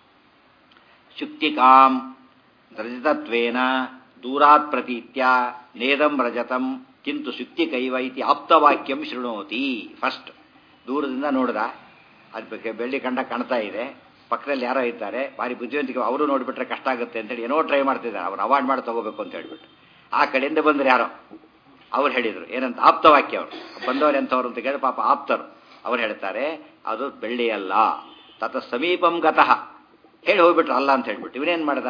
ಶುಕ್ತಿಕಾಂ ರಜತತ್ವೇನ ದೂರಾತ್ ಪ್ರತೀತ್ಯ ನೇದಂ ರಜತಂ ಕಿಂತು ಶುಕ್ತಿಕೈವ ಇತಿ ಆಪ್ತವಾಕ್ಯಂ ಶೃಣೋತಿ. ಫಸ್ಟ್ ದೂರದಿಂದ ನೋಡಿದ, ಅದ್ರ ಬಗ್ಗೆ ಬೆಳ್ಳಿ ಕಂಡ ಕಾಣ್ತಾ ಇದೆ, ಪಕ್ಕದಲ್ಲಿ ಯಾರೋ ಇದ್ದಾರೆ, ಭಾರಿ ಬುದ್ಧಿವಂತಿಕೆ, ಅವರು ನೋಡಿಬಿಟ್ರೆ ಕಷ್ಟ ಆಗುತ್ತೆ ಅಂತೇಳಿ ಏನೋ ಟ್ರೈ ಮಾಡ್ತಿದ್ದಾರೆ, ಅವ್ರು ಅವಾಯ್ಡ್ ಮಾಡಿ ತಗೋಬೇಕು ಅಂತ ಹೇಳ್ಬಿಟ್ಟು. ಆ ಕಡೆಯಿಂದ ಬಂದ್ರೆ ಯಾರೋ ಅವ್ರು ಹೇಳಿದರು ಏನಂತ, ಆಪ್ತವಾಕ್ಯ. ಅವರು ಬಂದವರು ಎಂಥವ್ರು ಅಂತ ಕೇಳಿ ಪಾಪ ಆಪ್ತರು ಅವ್ರು ಹೇಳ್ತಾರೆ ಅದು ಬೆಳ್ಳಿ ಅಲ್ಲ. ತತ ಸಮೀಪಂ ಗತಃ ಹೇಳಿ ಹೋಗ್ಬಿಟ್ರು ಅಲ್ಲ ಅಂತ ಹೇಳ್ಬಿಟ್ಟು. ಇವನೇನು ಮಾಡ್ದ,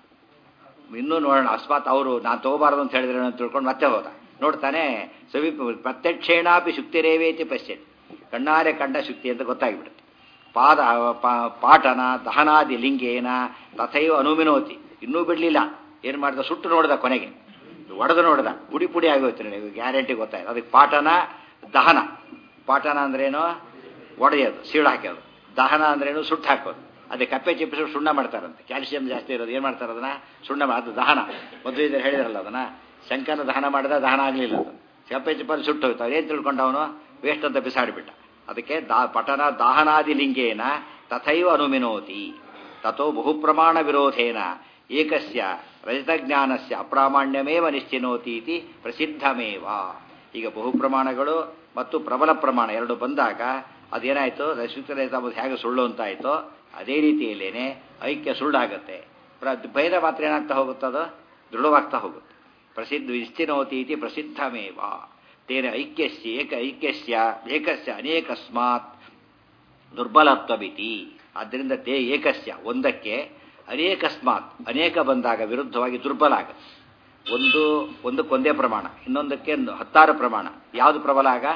ಇನ್ನೂ ನೋಡೋಣ ಅಸ್ಮಾತ್ ಅವರು ನಾನು ತಗೋಬಾರ್ದು ಅಂತ ಹೇಳಿದ್ರೆ ಅಂತ ತಿಳ್ಕೊಂಡು ಮತ್ತೆ ಹೋದ. ನೋಡ್ತಾನೆ ಸಮೀಪ ಪ್ರತ್ಯಕ್ಷೇಣಾಪಿ ಶುಕ್ತಿರೇವೇತಿ ಪಶ್ಯತಿ, ಕಣ್ಣಾರೆ ಕಂಡ ಶುಕ್ತಿ ಅಂತ ಗೊತ್ತಾಗಿಬಿಡುತ್ತೆ. ಪಾದ ಪಾಠನ ದಹನಾದಿ ಲಿಂಗೇನ ತಥೈವ ಅನುಮಿನೋತಿ. ಇನ್ನೂ ಬಿಡಲಿಲ್ಲ, ಏನು ಮಾಡಿದ, ಸುಟ್ಟು ನೋಡಿದ, ಕೊನೆಗೆ ಒಡೆದು ನೋಡಿದ, ಪುಡಿ ಪುಡಿ ಆಗೋಯ್ತು. ನೀವು ಗ್ಯಾರಂಟಿ ಗೊತ್ತಾಯ್ತು. ಅದಕ್ಕೆ ಪಾಠನ ದಹನ. ಪಾಠನ ಅಂದ್ರೇನು, ಒಡೆಯೋದು, ಸೀಳು ಹಾಕೋದು. ದಹನ ಅಂದ್ರೇನು, ಸುಟ್ಟು ಹಾಕೋದು. ಅದೇ ಕಪ್ಪೆ ಚಿಪ್ಪಿಸಿ ಸುಣ್ಣ ಮಾಡ್ತಾರಂತೆ, ಕ್ಯಾಲ್ಸಿಯಂ ಜಾಸ್ತಿ ಇರೋದು. ಏನು ಮಾಡ್ತಾರೆ ಅದನ್ನ, ಸುಣ್ಣ. ಅದು ದಹನ. ಮೊದಲು ಇದ್ರೆ ಹೇಳಿದಾರಲ್ಲ ಅದನ್ನ, ಶಂಕನ ದಹನ ಮಾಡಿದ, ದಹನ ಆಗಲಿಲ್ಲ. ಅದು ಕಪ್ಪೆ ಚಿಪ್ಪಲ್ಲಿ ಸುಟ್ಟು ಹೋಯ್ತು. ಅದೇನು ತಿಳ್ಕೊಂಡವನು, ವೇಸ್ಟ್ ಅಂತ ಬಿಸಾಡಿಬಿಟ್ಟ. ಅದಕ್ಕೆ ದಾ ಪಠನ ದಾಹನಾದಿ ಲಿಂಗೇನ ತಥೈವ ಅನುಮಿನೋತಿ. ತಥೋ ಬಹುಪ್ರಮಾಣ ವಿರೋಧೇನ ಏಕಸ್ಯ ರಜತಜ್ಞಾನಸ್ಯ ಅಪ್ರಾಮಾಣ್ಯಮೇವ ನಿಶ್ಚಿನೋತಿ ಇತಿ ಪ್ರಸಿದ್ಧಮೇವ. ಈಗ ಬಹುಪ್ರಮಾಣಗಳು ಮತ್ತು ಪ್ರಬಲ ಪ್ರಮಾಣ ಎರಡು ಬಂದಾಗ ಅದೇನಾಯಿತು, ರಜತ ಹೇಗೆ ಸುಳ್ಳು ಅಂತಾಯಿತೋ ಅದೇ ರೀತಿಯಲ್ಲೇನೆ ಐಕ್ಯ ಸುಳ್ಳಾಗತ್ತೆ. ಭೇದ ಮಾತ್ರ ಏನಾಗ್ತಾ ಹೋಗುತ್ತದೋ ದೃಢವಾಗ್ತಾ ಹೋಗುತ್ತೆ. ಪ್ರಸಿದ್ಧ ನಿಶ್ಚಿನೋತಿ ಇತಿ ಪ್ರಸಿದ್ಧಮೇವ. ತೇನ ಐಕ್ಯಸ್ಯ ಏಕ ಐಕ್ಯಸ್ಯ ಏಕಸ್ಯ ಅನೇಕಸ್ಮಾತ್ ದುರ್ಬಲತ್ವಮಿತಿ. ಆದ್ದರಿಂದ ತೇ ಏಕಸ್ಯ ಒಂದಕ್ಕೆ, ಅನೇಕಸ್ಮಾತ್ ಅನೇಕ ಬಂದಾಗ ವಿರುದ್ಧವಾಗಿ ದುರ್ಬಲ ಆಗುತ್ತೆ. ಒಂದು ಒಂದಕ್ಕೊಂದೇ ಪ್ರಮಾಣ, ಇನ್ನೊಂದಕ್ಕೆ ಹತ್ತಾರು ಪ್ರಮಾಣ. ಯಾವುದು ಪ್ರಬಲ ಆಗ,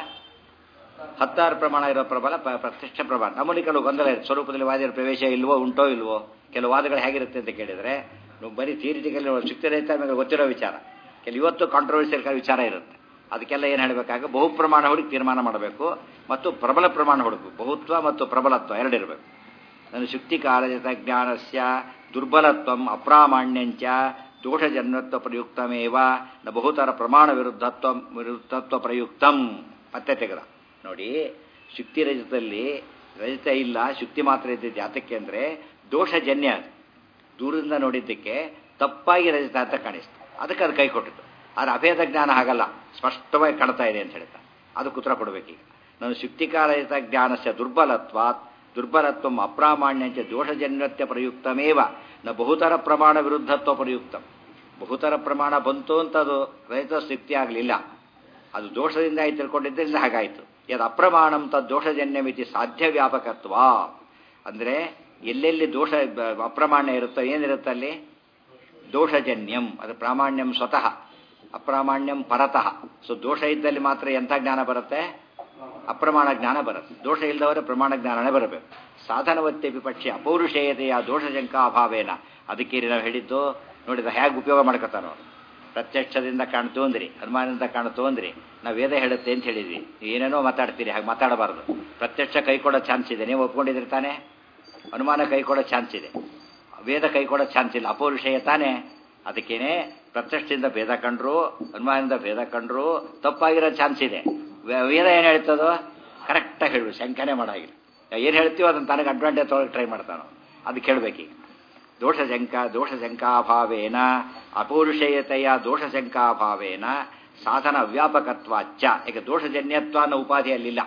ಹತ್ತಾರು ಪ್ರಮಾಣ ಇರೋ ಪ್ರಬಲ ಪ್ರತ್ಯಕ್ಷ ಪ್ರಮಾಣ. ನಮ್ಮಲ್ಲಿ ಕೆಲವು ಗೊಂದಲ ಇರುತ್ತೆ, ಸ್ವರೂಪದಲ್ಲಿ ವಾದಿಯ ಪ್ರವೇಶ ಇಲ್ವೋ, ಉಂಟೋ ಇಲ್ವೋ. ಕೆಲವು ವಾದಗಳು ಹೇಗಿರುತ್ತೆ ಅಂತ ಕೇಳಿದರೆ, ನೀವು ಬರೀ ಥಿಯರಿಟಿಕಲ್ ಶುಕ್ತಿರಹಿತ ಮೇಲೆ ಗೊತ್ತಿರೋ ವಿಚಾರ, ಕೆಲವು ಇವತ್ತು ಕಾಂಟ್ರವರ್ಸಿಯಲ್ ವಿಚಾರ ಇರುತ್ತೆ. ಅದಕ್ಕೆಲ್ಲ ಏನು ಹೇಳಬೇಕಾಗ, ಬಹು ಪ್ರಮಾಣ ಹುಡುಕಿ ತೀರ್ಮಾನ ಮಾಡಬೇಕು ಮತ್ತು ಪ್ರಬಲ ಪ್ರಮಾಣ ಹುಡುಕಬೇಕು. ಬಹುತ್ವ ಮತ್ತು ಪ್ರಬಲತ್ವ ಎರಡಿರಬೇಕು. ನಾನು ಶುಕ್ತಿ ಕಾಲಜತ ಜ್ಞಾನಸ್ಯ ದುರ್ಬಲತ್ವ ಅಪ್ರಾಮಾಣ್ಯಂಚ ದೋಷಜನ್ಯತ್ವ ಪ್ರಯುಕ್ತಮೇವ ನ ಬಹುತರ ಪ್ರಮಾಣ ವಿರುದ್ಧತ್ವ ವಿರುದ್ಧತ್ವ ಪ್ರಯುಕ್ತಂ. ಮತ್ತೆ ತೆಗೆದ ನೋಡಿ, ಶುಕ್ತಿ ರಜತದಲ್ಲಿ ರಜತ ಇಲ್ಲ, ಶುಕ್ತಿ ಮಾತ್ರ ಇದ್ದಿದ್ದು. ಯಾತಕ್ಕೆ ಅಂದರೆ ದೋಷಜನ್ಯ. ದೂರದಿಂದ ನೋಡಿದ್ದಕ್ಕೆ ತಪ್ಪಾಗಿ ರಜತ ಅಂತ ಕಾಣಿಸ್ತು, ಅದಕ್ಕೆ ಅದು ಕೈ ಕೊಟ್ಟಿತು. ಆದರೆ ಅಭೇದ ಜ್ಞಾನ ಹಾಗಲ್ಲ, ಸ್ಪಷ್ಟವಾಗಿ ಕಾಣ್ತಾ ಇದೆ ಅಂತ ಹೇಳ್ತಾ ಅದಕ್ಕೆ ಉತ್ತರ ಕೊಡಬೇಕೀಗ. ನಾನು ಶುಕ್ತಿಕಾರಹಿತ ಜ್ಞಾನಸ್ಯ ದುರ್ಬಲತ್ವಾತ್ ದುರ್ಬಲತ್ವ ಅಪ್ರಾಮಾಣ್ಯಂಚ ದೋಷಜನ್ಯತ್ವ ಪ್ರಯುಕ್ತಮೇವ ನ ಬಹುತರ ಪ್ರಮಾಣ ವಿರುದ್ಧತ್ವ ಪ್ರಯುಕ್ತಂ. ಬಹುತರ ಪ್ರಮಾಣ ಬಂತು ಅಂತ ಅದು ರಹಿತ ಶಕ್ತಿ ಆಗಲಿಲ್ಲ, ಅದು ದೋಷದಿಂದ ಆಯ್ತು ತಿಳ್ಕೊಂಡಿದ್ದರಿಂದ ಹಾಗಾಯಿತು. ಯದ್ ಅಪ್ರಮಾಣಂ ತದ್ ದೋಷಜನ್ಯಮಿತಿ ಸಾಧ್ಯ ವ್ಯಾಪಕತ್ವ. ಅಂದರೆ ಎಲ್ಲೆಲ್ಲಿ ದೋಷ ಅಪ್ರಮಾಣ್ಯ ಇರುತ್ತೋ ಏನಿರುತ್ತೆ ಅಲ್ಲಿ ದೋಷಜನ್ಯಂ. ಅದು ಪ್ರಾಮಾಣ್ಯಂ ಸ್ವತಃ, ಅಪ್ರಾಮಾಣ್ಯಂ ಪರತಃ. ಸೊ ದೋಷ ಇದ್ದಲ್ಲಿ ಮಾತ್ರ ಎಂಥ ಜ್ಞಾನ ಬರುತ್ತೆ, ಅಪ್ರಮಾಣ ಜ್ಞಾನ ಬರುತ್ತೆ. ದೋಷ ಇಲ್ಲದವರೆ ಪ್ರಮಾಣ ಜ್ಞಾನನೇ ಬರಬೇಕು. ಸಾಧನವತ್ತೆ ವಿಪಕ್ಷೆ ಅಪೌರುಷೇಯತೆಯ ದೋಷಜಂಕಾ ಅಭಾವೇನ. ಅದಕ್ಕೆ ನಾವು ಹೇಳಿದ್ದು ನೋಡಿದ ಹೇಗೆ ಉಪಯೋಗ ಮಾಡ್ಕೊತಾನೋ. ಪ್ರತ್ಯಕ್ಷದಿಂದ ಕಾಣ್ತು ಅಂದ್ರಿ, ಅನುಮಾನದಿಂದ ಕಾಣ್ತು ಅಂದ್ರಿ, ನಾವು ವೇದ ಹೇಳುತ್ತೆ ಅಂತ ಹೇಳಿದ್ವಿ. ಏನೇನೋ ಮಾತಾಡ್ತೀರಿ, ಹಾಗೆ ಮಾತಾಡಬಾರ್ದು. ಪ್ರತ್ಯಕ್ಷ ಕೈ ಕೊಡೋ ಚಾನ್ಸ್ ಇದೆ, ನೀವು ಒಪ್ಕೊಂಡಿದ್ರಿ ತಾನೆ. ಅನುಮಾನ ಕೈ ಕೊಡೋ ಚಾನ್ಸ್ ಇದೆ, ವೇದ ಕೈ ಕೊಡೋ ಚಾನ್ಸ್ ಇಲ್ಲ. ಅಪೌರುಷೇಯ ತಾನೆ. ಅದಕ್ಕೇನೆ ಪ್ರತ್ಯಕ್ಷದಿಂದ ಭೇದ ಕಂಡ್ರು, ಅನುಮಾನದಿಂದ ಭೇದ ಕಂಡ್ರು ತಪ್ಪಾಗಿರೋ ಚಾನ್ಸ್ ಇದೆ. ವೇದ ಏನು ಹೇಳ್ತದೋ ಕರೆಕ್ಟಾಗಿ ಹೇಳ್ಬಿಡು, ಶಂಕನೆ ಮಾಡಾಗಿಲ್ಲ. ಏನು ಹೇಳ್ತೀವೋ ಅದನ್ನು ತನಗೆ ಅಡ್ವಾಂಟೇಜ್ ತೊಗೊಳಕ್ಕೆ ಟ್ರೈ ಮಾಡ್ತಾನೋ, ಅದು ಕೇಳಬೇಕೀಗ. ದೋಷಶಂಕ ದೋಷಶಂಕಾಭಾವೇನ ಅಪೌರುಷೇಯತೆಯ ದೋಷಶಂಕಾಭಾವೇನ ಸಾಧನ ಅವ್ಯಾಪಕತ್ವಾಚ್ಚ. ಈಗ ದೋಷಜನ್ಯತ್ವ ಅನ್ನೋ ಉಪಾಧಿಯಲ್ಲಿಲ್ಲ.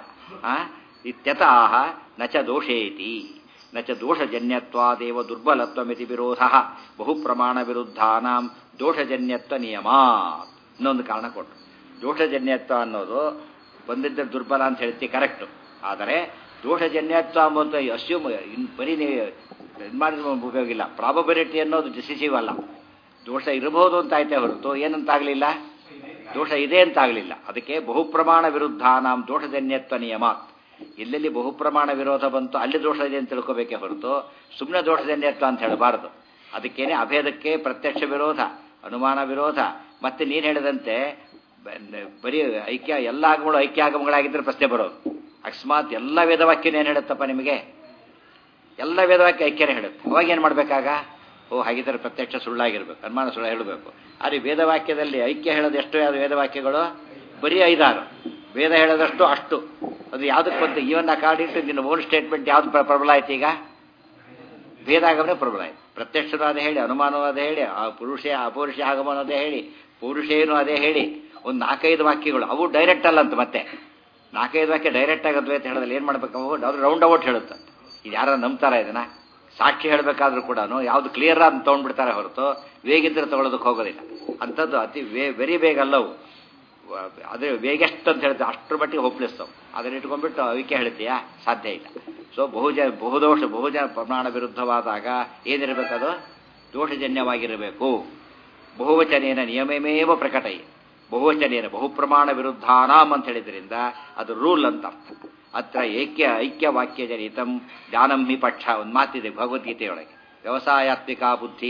ಇತ್ಯತಃ ನಚ ದೋಷೇತಿ ನಚ ದೋಷಜನ್ಯತ್ವಾದೇವ ದುರ್ಬಲತ್ವಮಿತಿ ವಿರೋಧ ಬಹುಪ್ರಮಾಣ ವಿರುದ್ಧಾನಾಂ ದೋಷಜನ್ಯತ್ವ ನಿಯಮ. ಇನ್ನೊಂದು ಕಾರಣ ಕೊಟ್ಟು, ದೋಷಜನ್ಯತ್ವ ಅನ್ನೋದು ಬಂದಿದ್ದ ದುರ್ಬಲ ಅಂತ ಹೇಳ್ತೀವಿ, ಕರೆಕ್ಟು. ಆದರೆ ದೋಷಜನ್ಯತ್ವ ಅಂಬಂತ ಅಸ್ಯೂಮ್ ಬರೀ ನೀವು ಇದು ಮಾಡಿದ್ರೆ ಉಪಯೋಗ ಇಲ್ಲ. ಪ್ರಾಬಬಿಲಿಟಿ ಅನ್ನೋದು ಡಿಸಿಸಿವ್ ಅಲ್ಲ. ದೋಷ ಇರಬಹುದು ಅಂತ ಆಯ್ತೇ ಹೊರತು ಏನಂತಾಗಲಿಲ್ಲ, ದೋಷ ಇದೆ ಅಂತಾಗಲಿಲ್ಲ. ಅದಕ್ಕೆ ಬಹುಪ್ರಮಾಣ ವಿರುದ್ಧಾನಾಂ ದೋಷಜನ್ಯತ್ವ ನಿಯಮ. ಎಲ್ಲೆಲ್ಲಿ ಬಹುಪ್ರಮಾಣ ವಿರೋಧ ಬಂತು ಅಲ್ಲಿ ದೋಷ ಇದೆ ಅಂತ ತಿಳ್ಕೋಬೇಕೇ ಹೊರತು ಸುಮ್ಮನೆ ದೋಷಜನ್ಯತ್ವ ಅಂತ ಹೇಳಬಾರದು. ಅದಕ್ಕೇನೆ ಅಭೇದಕ್ಕೆ ಪ್ರತ್ಯಕ್ಷ ವಿರೋಧ, ಅನುಮಾನ ವಿರೋಧ. ಮತ್ತೆ ನೀನು ಹೇಳಿದಂತೆ ಬರೀ ಐಕ್ಯ ಎಲ್ಲ ಆಗಮಗಳು ಐಕ್ಯ ಆಗಮಗಳಾಗಿದ್ದರೆ ಪ್ರಶ್ನೆ ಬರೋದು. ಅಕಸ್ಮಾತ್ ಎಲ್ಲ ವೇದವಾಕ್ಯನ ಏನು ಹೇಳುತ್ತಪ್ಪ ನಿಮಗೆ? ಎಲ್ಲ ವೇದವಾಕ್ಯ ಐಕ್ಯನೇ ಹೇಳುತ್ತೆ. ಅವಾಗ ಏನು ಮಾಡಬೇಕಾಗ? ಓ ಹಾಗಿದ್ದರೆ ಪ್ರತ್ಯಕ್ಷ ಸುಳ್ಳಾಗಿರ್ಬೇಕು, ಅನುಮಾನ ಸುಳ್ಳು ಹೇಳಬೇಕು. ಆದರೆ ವೇದವಾಕ್ಯದಲ್ಲಿ ಐಕ್ಯ ಹೇಳೋದು ಎಷ್ಟು? ಯಾವುದು ವೇದವಾಕ್ಯಗಳು? ಬರೀ ಐದಾರು. ವೇದ ಹೇಳೋದಷ್ಟು ಅಷ್ಟು. ಅದು ಯಾವುದಕ್ಕೆ ಬಂತು? ಈವನ್ ಅಕಾರ್ಡಿಂಗ್ ಟು ನಿನ್ನ ಓನ್ ಸ್ಟೇಟ್ಮೆಂಟ್ ಯಾವ್ದು ಪ್ರಬಲ ಆಯ್ತು ಈಗ? ವೇದಾಗಮನೇ ಪ್ರಬಲ ಆಯ್ತು. ಪ್ರತ್ಯಕ್ಷನೂ ಅದೇ ಹೇಳಿ, ಅನುಮಾನವೂ ಅದೇ ಹೇಳಿ, ಆ ಪುರುಷ ಅಪುರುಷ ಆಗಮನೂ ಅದೇ ಹೇಳಿ, ಪುರುಷೇನು ಅದೇ ಹೇಳಿ, ಒಂದು ನಾಲ್ಕೈದು ವಾಕ್ಯಗಳು ಅವು ಡೈರೆಕ್ಟ್ ಅಲ್ಲ ಅಂತ. ಮತ್ತೆ ನಾಲ್ಕೈದು ವಾಕ್ಯ ಡೈರೆಕ್ಟ್ ಆಗೋದ್ವಿ ಅಂತ ಹೇಳೋದ್ರಲ್ಲಿ ಏನು ಮಾಡ್ಬೇಕು? ಅವು ಅದು ರೌಂಡ್ ಔಟ್ ಹೇಳುತ್ತೆ. ಇದು ಯಾರು ನಂಬ್ತಾರ ಇದನ್ನ? ಸಾಕ್ಷಿ ಹೇಳಬೇಕಾದ್ರೂ ಕೂಡ ಯಾವುದು ಕ್ಲಿಯರ್ ಅಂತ ತೊಗೊಂಡ್ಬಿಡ್ತಾರೆ ಹೊರತು ವೇಗಿದ್ರೆ ತಗೊಳ್ಳೋದಕ್ಕೆ ಹೋಗೋದಿಲ್ಲ. ಅಂಥದ್ದು ಅತಿ ವೇ ವೆರಿ ಬೇಗ ಅಲ್ಲವು. ಅದೇ ವೇಗೆಷ್ಟು ಅಂತ ಹೇಳ್ತಾರೆ ಅಷ್ಟರ ಮಟ್ಟಿಗೆ ಹೋಪ್ಲೆಸ್ ಅವು. ಅದನ್ನ ಇಟ್ಕೊಂಡ್ಬಿಟ್ಟು ಅವಿಕೆ ಹೇಳ್ತೀಯಾ? ಸಾಧ್ಯ ಇಲ್ಲ. ಸೊ ಬಹುಜ ಬಹುದೋಷ ಬಹುಜನ ಪ್ರಮಾಣ ವಿರುದ್ಧವಾದಾಗ ಏನಿರಬೇಕದು? ದೋಷಜನ್ಯವಾಗಿರಬೇಕು. ಬಹುವಚನೇನ ನಿಯಮಮೇವ ಪ್ರಕಟೈ. ಬಹುವಚನೇನ ಬಹುಪ್ರಮಾಣ ವಿರುದ್ಧಾನಾಮ್ ಅಂತ ಹೇಳಿದ್ರಿಂದ ಅದು ರೂಲ್ ಅಂತ ಅರ್ಥ. ಅತ್ರ ಏಕ್ಯ ಐಕ್ಯ ವಾಕ್ಯ ಜನಿತಂ ಜ್ಞಾನಂ ಹಿ ಪಕ್ಷ. ಒಂದು ಮಾತಿದೆ ಭಗವದ್ಗೀತೆಯೊಳಗೆ, ವ್ಯವಸಾಯಾತ್ಮಿಕ ಬುದ್ಧಿ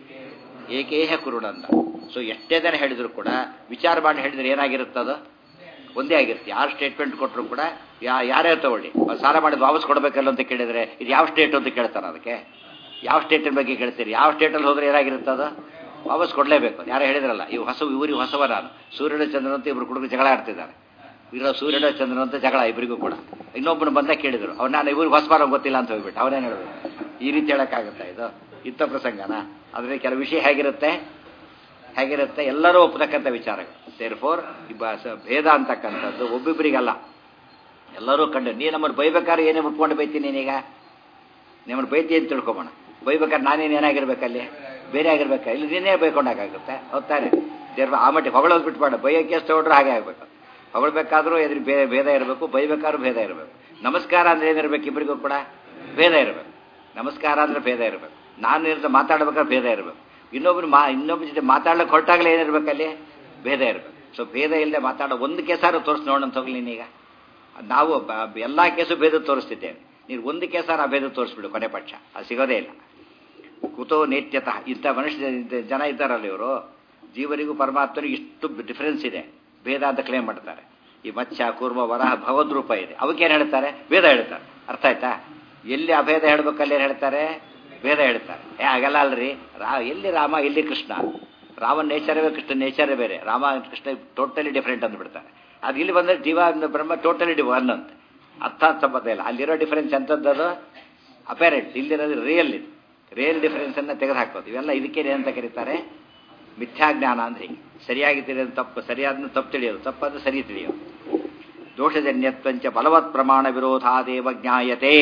ಏಕೇಹ ಕುರುಡಂದ. ಸೊ ಎಷ್ಟೇ ಜನ ಹೇಳಿದ್ರು ಕೂಡ ವಿಚಾರ ಮಾಡಿ ಹೇಳಿದ್ರೆ ಏನಾಗಿರುತ್ತದು? ಒಂದೇ ಆಗಿರುತ್ತೆ. ಯಾರು ಸ್ಟೇಟ್ಮೆಂಟ್ ಕೊಟ್ಟರು ಕೂಡ ಯಾ ಯಾರೇ ತಗೊಳ್ಳಿ, ಸಾಲ ಮಾಡಿದ್ದು ವಾಪಸ್ ಕೊಡಬೇಕಲ್ಲ ಅಂತ ಕೇಳಿದರೆ ಇದು ಯಾವ ಸ್ಟೇಟ್ ಅಂತ ಕೇಳ್ತಾನೆ. ಅದಕ್ಕೆ ಯಾವ ಸ್ಟೇಟಿನ ಬಗ್ಗೆ ಕೇಳ್ತೀರಿ? ಯಾವ ಸ್ಟೇಟಲ್ಲಿ ಹೋದ್ರೆ ಏನಾಗಿರುತ್ತದು? ವಾಪಸ್ ಕೊಡಲೇಬೇಕು. ಯಾರು ಹೇಳಿದ್ರಲ್ಲ, ಇವು ಹೊಸ ಇವರಿಗೆ ಹೊಸವ ನಾನು ಸೂರ್ಯನ ಚಂದ್ರನಂತ ಇಬ್ರು ಕುಡುಕು ಜಗಳ ಆಡ್ತಿದ್ದಾರೆ. ಇರೋ ಸೂರ್ಯನ ಚಂದ್ರನಂತ ಜಗಳ ಇಬ್ಬರಿಗೂ ಕೂಡ. ಇನ್ನೊಬ್ಬನು ಬಂದ ಕೇಳಿದ್ರು, ಅವ್ರು ನಾನು ಇವ್ರಿಗೆ ಹೊಸ ಬಾರ ಗೊತ್ತಿಲ್ಲ ಅಂತ ಹೋಗ್ಬಿಟ್ಟು ಅವನೇನು ಹೇಳಿದ್ರು? ಈ ರೀತಿ ಹೇಳೋಕ್ಕಾಗುತ್ತಾ ಇದು? ಇಂಥ ಪ್ರಸಂಗನ? ಆದರೆ ಕೆಲವು ವಿಷಯ ಹೇಗಿರುತ್ತೆ ಹೇಗಿರುತ್ತೆ ಎಲ್ಲರೂ ಒಪ್ಪತಕ್ಕಂಥ ವಿಚಾರಗಳು. ದೇರ್ ಫೋರ್ ಭೇದ ಅಂತಕ್ಕಂಥದ್ದು ಒಬ್ಬಿಬ್ಬರಿಗಲ್ಲ, ಎಲ್ಲರೂ ಕಂಡು. ನೀ ನಮ್ಮನ್ನು ಬೈಬೇಕಾದ್ರೆ ಏನೇ ಮುಟ್ಕೊಂಡು ಬೈತೀನಿ ನೀನೀಗ? ನಿಮ್ಮನ್ನು ಬೈತಿ ಅಂತ ತಿಳ್ಕೊಬೋಣ. ಬೈಬೇಕಾದ್ರೆ ನಾನೇನು ಏನಾಗಿರ್ಬೇಕಲ್ಲಿ? ಬೇರೆ ಆಗಿರ್ಬೇಕಾ? ಇಲ್ಲಿ ನೀನೇ ಬೈಕೊಂಡಾಗುತ್ತೆ. ಹೋಗ್ತಾನೆ ದೇರ್ ಆ ಮಟ್ಟಿಗೆ ಹೊಗಳೋದು ಬಿಟ್ಬೇಡ. ಬೈಯೋಕ್ಕೆ ಎಷ್ಟು ಹೊಡ್ರು ಹಾಗೆ ಆಗಬೇಕು. ಹೊಗಳಬೇಕಾದ್ರೂ ಎದುರು ಬೇ ಭೇದ ಇರಬೇಕು, ಬೈಬೇಕಾದ್ರೂ ಭೇದ ಇರಬೇಕು. ನಮಸ್ಕಾರ ಅಂದರೆ ಏನಿರಬೇಕು? ಇಬ್ಬರಿಗೂ ಕೂಡ ಭೇದ ಇರಬೇಕು. ನಮಸ್ಕಾರ ಅಂದರೆ ಭೇದ ಇರಬೇಕು. ನಾನು ಇರ್ತ ಮಾತಾಡ್ಬೇಕಾದ್ರೆ ಭೇದ ಇರಬೇಕು. ಇನ್ನೊಬ್ರು ಮಾ ಇನ್ನೊಬ್ಬರ ಜೊತೆ ಮಾತಾಡ್ಲಿಕ್ಕೆ ಹೊರಟಾಗಲೇ ಏನಿರ್ಬೇಕಲ್ಲಿ? ಭೇದ ಇರಬೇಕು. ಸೊ ಭೇದ ಇಲ್ಲದೆ ಮಾತಾಡೋ ಒಂದು ಕೇಸಾರು ತೋರಿಸಿ ನೋಡೋಣ ಹೋಗ್ಲಿ ನೀನೀಗ. ನಾವು ಎಲ್ಲ ಕೇಸು ಭೇದ ತೋರಿಸ್ತಿದ್ದೇವೆ. ನೀನು ಒಂದು ಕೇಸಾರು ಆ ಭೇದ ತೋರಿಸ್ಬಿಡು, ಕೊನೆ ಪಕ್ಷ ಅದು ಸಿಗೋದೇ ಇಲ್ಲ. ಕುತೋ ನೇತ್ಯತಃ. ಇಂಥ ಮನುಷ್ಯ ಜನ ಇದ್ದಾರಲ್ಲ ಇವರು, ಜೀವನಿಗೂ ಪರಮಾತ್ಮನಿಗೂ ಇಷ್ಟು ಡಿಫರೆನ್ಸ್ ಇದೆ, ಭೇದ ಅಂತ ಕ್ಲೇಮ್ ಮಾಡ್ತಾರೆ. ಈ ಮತ್ಸ್ಯ ಕೂರ್ಮ ವರಹ ಭಗವದ್ರೂಪ ಇದೆ, ಅವಕ್ಕೇನು ಹೇಳ್ತಾರೆ? ಭೇದ ಹೇಳ್ತಾರೆ. ಅರ್ಥ ಆಯ್ತಾ? ಎಲ್ಲಿ ಅಭೇದ ಹೇಳ್ಬೇಕಲ್ಲಿ ಏನು ಹೇಳ್ತಾರೆ? ಭೇದ ಹೇಳ್ತಾರೆ. ಏ ಹಾಗೆಲ್ಲ ಅಲ್ರಿ, ರಾ ಎಲ್ಲಿ ರಾಮ ಎಲ್ಲಿ ಕೃಷ್ಣ? ರಾಮನ ನೇಚರೇ ಕೃಷ್ಣ ನೇಚರೇ ಬೇರೆ, ರಾಮ ಕೃಷ್ಣ ಟೋಟಲಿ ಡಿಫ್ರೆಂಟ್ ಅಂದ್ಬಿಡ್ತಾರೆ. ಅದು ಇಲ್ಲಿ ಬಂದರೆ ಜೀವ ಬ್ರಹ್ಮ ಟೋಟಲಿ ಡಿ ಒನ್ ಅಂತ ಅರ್ಥಾತ್ ಸಂಬಂಧ ಇಲ್ಲ. ಅಲ್ಲಿರೋ ಡಿಫರೆನ್ಸ್ ಎಂಥದ್ದು? ಅಪೇರೆಂಟ್. ಇಲ್ಲಿರೋದು ರಿಯಲ್. ಇದು ರಿಯಲ್ ಡಿಫರೆನ್ಸನ್ನು ತೆಗೆದುಹಾಕೋದು. ಇವೆಲ್ಲ ಇದಕ್ಕೇನೆ ಅಂತ ಕರೀತಾರೆ? ಮಿಥ್ಯಾಜ್ಞಾನ ಅಂದ್ರೆ ಹೀಗೆ. ಸರಿಯಾಗಿ ತಿಳಿಯೋದು ತಪ್ಪು, ಸರಿಯಾದ ತಪ್ಪು ತಿಳಿಯೋದು, ತಪ್ಪಂದ್ರೆ ಸರಿ ತಿಳಿಯೋದು. ದೋಷಜನ್ಯತ್ವಂಚ ಬಲವತ್ ಪ್ರಮಾಣ ವಿರೋಧಾದೇವ ಜ್ಞಾಯತೆ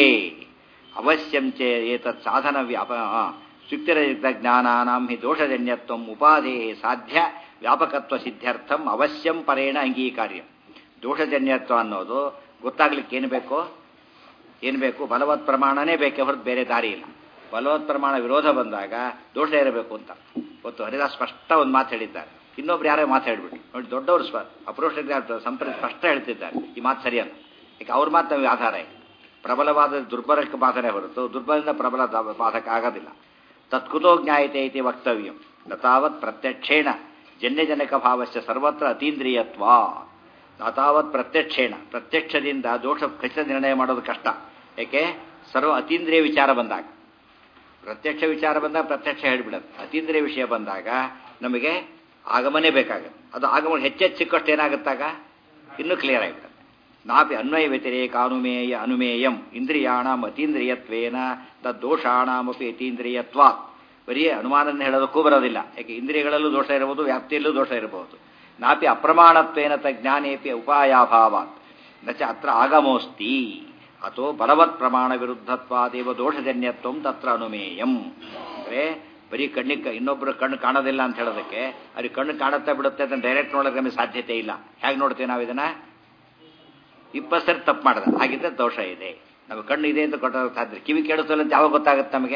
ಅವಶ್ಯಂಚೆ ಏತತ್ ಸಾಧನ ವ್ಯಾಪ ಸ್ಯುಕ್ತಿರಹಿತ ಜ್ಞಾನಾನಾಂ ಹಿ ದೋಷಜನ್ಯತ್ವ ಉಪಾಧೇ ಸಾಧ್ಯ ವ್ಯಾಪಕತ್ವ ಸಿದ್ಧ್ಯರ್ಥಂ ಅವಶ್ಯಂ ಪರೇಣ ಅಂಗೀಕಾರ್ಯ. ದೋಷಜನ್ಯತ್ವ ಅನ್ನೋದು ಗೊತ್ತಾಗ್ಲಿಕ್ಕೆ ಏನು ಬೇಕು? ಏನು ಬೇಕು? ಬಲವತ್ ಪ್ರಮಾಣನೇ ಬೇಕೇ ಹೊರತು ಬೇರೆ ದಾರಿ ಇಲ್ಲ. ಬಲವತ್ ಪ್ರಮಾಣ ವಿರೋಧ ಬಂದಾಗ ದೋಷ ಇರಬೇಕು ಅಂತ. ಇವತ್ತು ಹರಿದಾಸ್ ಸ್ಪಷ್ಟ ಒಂದು ಮಾತು ಹೇಳಿದ್ದಾರೆ, ಇನ್ನೊಬ್ರು ಯಾರೇ ಮಾತಾಡ್ಬಿಟ್ಟು ನೋಡಿ. ದೊಡ್ಡವರು ಸ್ವ ಅಪರೋಷ ಸಂಪ್ರದಾಯ ಸ್ಪಷ್ಟ ಹೇಳ್ತಿದ್ದಾರೆ ಈ ಮಾತು ಸರಿಯಲ್ಲ. ಈಗ ಅವ್ರ ಮಾತು ನಮಗೆ ಆಧಾರ ಇದೆ. ಪ್ರಬಲವಾದ ದುರ್ಬಲಕ್ಕೆ ಬಾಧನೆ ಹೊರತು ದುರ್ಬಲದಿಂದ ಪ್ರಬಲ ಬಾಧಕ ಆಗೋದಿಲ್ಲ. ತತ್ಕುತೋ ಜ್ಞಾಯತೆ ಇತಿ ವಕ್ತವ್ಯಂ ನತಾವತ್ ಪ್ರತ್ಯಕ್ಷೇಣ ಜನ್ಯಜನಕ ಭಾವಸ್ಯ ಸರ್ವತ್ರ ಅತೀಂದ್ರಿಯತ್ವ. ನತಾವತ್ ಪ್ರತ್ಯಕ್ಷೇಣ, ಪ್ರತ್ಯಕ್ಷದಿಂದ ದೋಷ ಖಚಿತ ನಿರ್ಣಯ ಮಾಡೋದು ಕಷ್ಟ. ಯಾಕೆ? ಸರ್ವ ಅತೀಂದ್ರಿಯ ವಿಚಾರ ಬಂದಾಗ, ಪ್ರತ್ಯಕ್ಷ ವಿಚಾರ ಬಂದಾಗ ಪ್ರತ್ಯಕ್ಷ ಹೇಳಿಬಿಡೋದು. ಅತೀಂದ್ರಿಯ ವಿಷಯ ಬಂದಾಗ ನಮಗೆ ಆಗಮನೇ ಬೇಕಾಗುತ್ತೆ. ಅದು ಆಗಮನ ಹೆಚ್ಚೆಚ್ಚು ಸಿಕ್ಕಷ್ಟು ಏನಾಗುತ್ತಾಗ ಇನ್ನೂ ಕ್ಲಿಯರ್ ಆಗಿಬಿಡುತ್ತೆ. ನಾಪಿ ಅನ್ವಯ ವ್ಯತಿರೇಕ ಅನುಮೇಯ ಅನುಮೇಯಂ ಇಂದ್ರಿಯಾಣಂ ಅತೀಂದ್ರಿಯತ್ವೇನ ತದ್ದೋಷಾಣಮಪಿ ಅತೀಂದ್ರಿಯತ್ವ. ಬರೀ ಅನುಮಾನನ ಹೇಳೋದಕ್ಕೂ ಬರೋದಿಲ್ಲ. ಯಾಕೆ? ಇಂದ್ರಿಯಗಳಲ್ಲೂ ದೋಷ ಇರಬಹುದು, ವ್ಯಾಪ್ತಿಯಲ್ಲೂ ದೋಷ ಇರಬಹುದು. ನಾಪಿ ಅಪ್ರಮಾಣತ್ವೇನ ತಜ್ಞಾನೇಪಿ ಉಪಾಯಾಭಾವಾತ್ ನಚ ಅತ್ರ ಆಗಮೋಸ್ತಿ ಅಥೋ ಬಲವತ್ ಪ್ರಮಾಣ ವಿರುದ್ಧತ್ವಾದೇವ ದೋಷಜನ್ಯತ್ವಂ ತತ್ರ ಅನುಮೇಯಂ. ಅಂದರೆ ಬರೀ ಕಣ್ಣಿಗೆ ಇನ್ನೊಬ್ಬರು ಕಣ್ಣು ಕಾಣೋದಿಲ್ಲ ಅಂತ ಹೇಳೋದಕ್ಕೆ ಅದು ಕಣ್ಣು ಕಾಣುತ್ತಾ ಬಿಡುತ್ತೆ ಅಂತ ಡೈರೆಕ್ಟ್ ನೋಡೋಕೆ ನಮಗೆ ಸಾಧ್ಯತೆ ಇಲ್ಲ. ಹೇಗೆ ನೋಡ್ತೀವಿ ನಾವು ಇದನ್ನ? ಇಪ್ಪತ್ತು ಸರಿ ತಪ್ಪು ಮಾಡಿದ ಹಾಗಿದ್ರೆ ದೋಷ ಇದೆ. ನಾವು ಕಣ್ಣು ಇದೆ ಅಂತ ಕೊಟ್ಟೋ ಸಾಧ್ಯ. ಕಿವಿ ಕೇಳುತ್ತಿಲ್ಲ ಅಂತ ಯಾವಾಗ ಗೊತ್ತಾಗುತ್ತೆ ನಮಗೆ?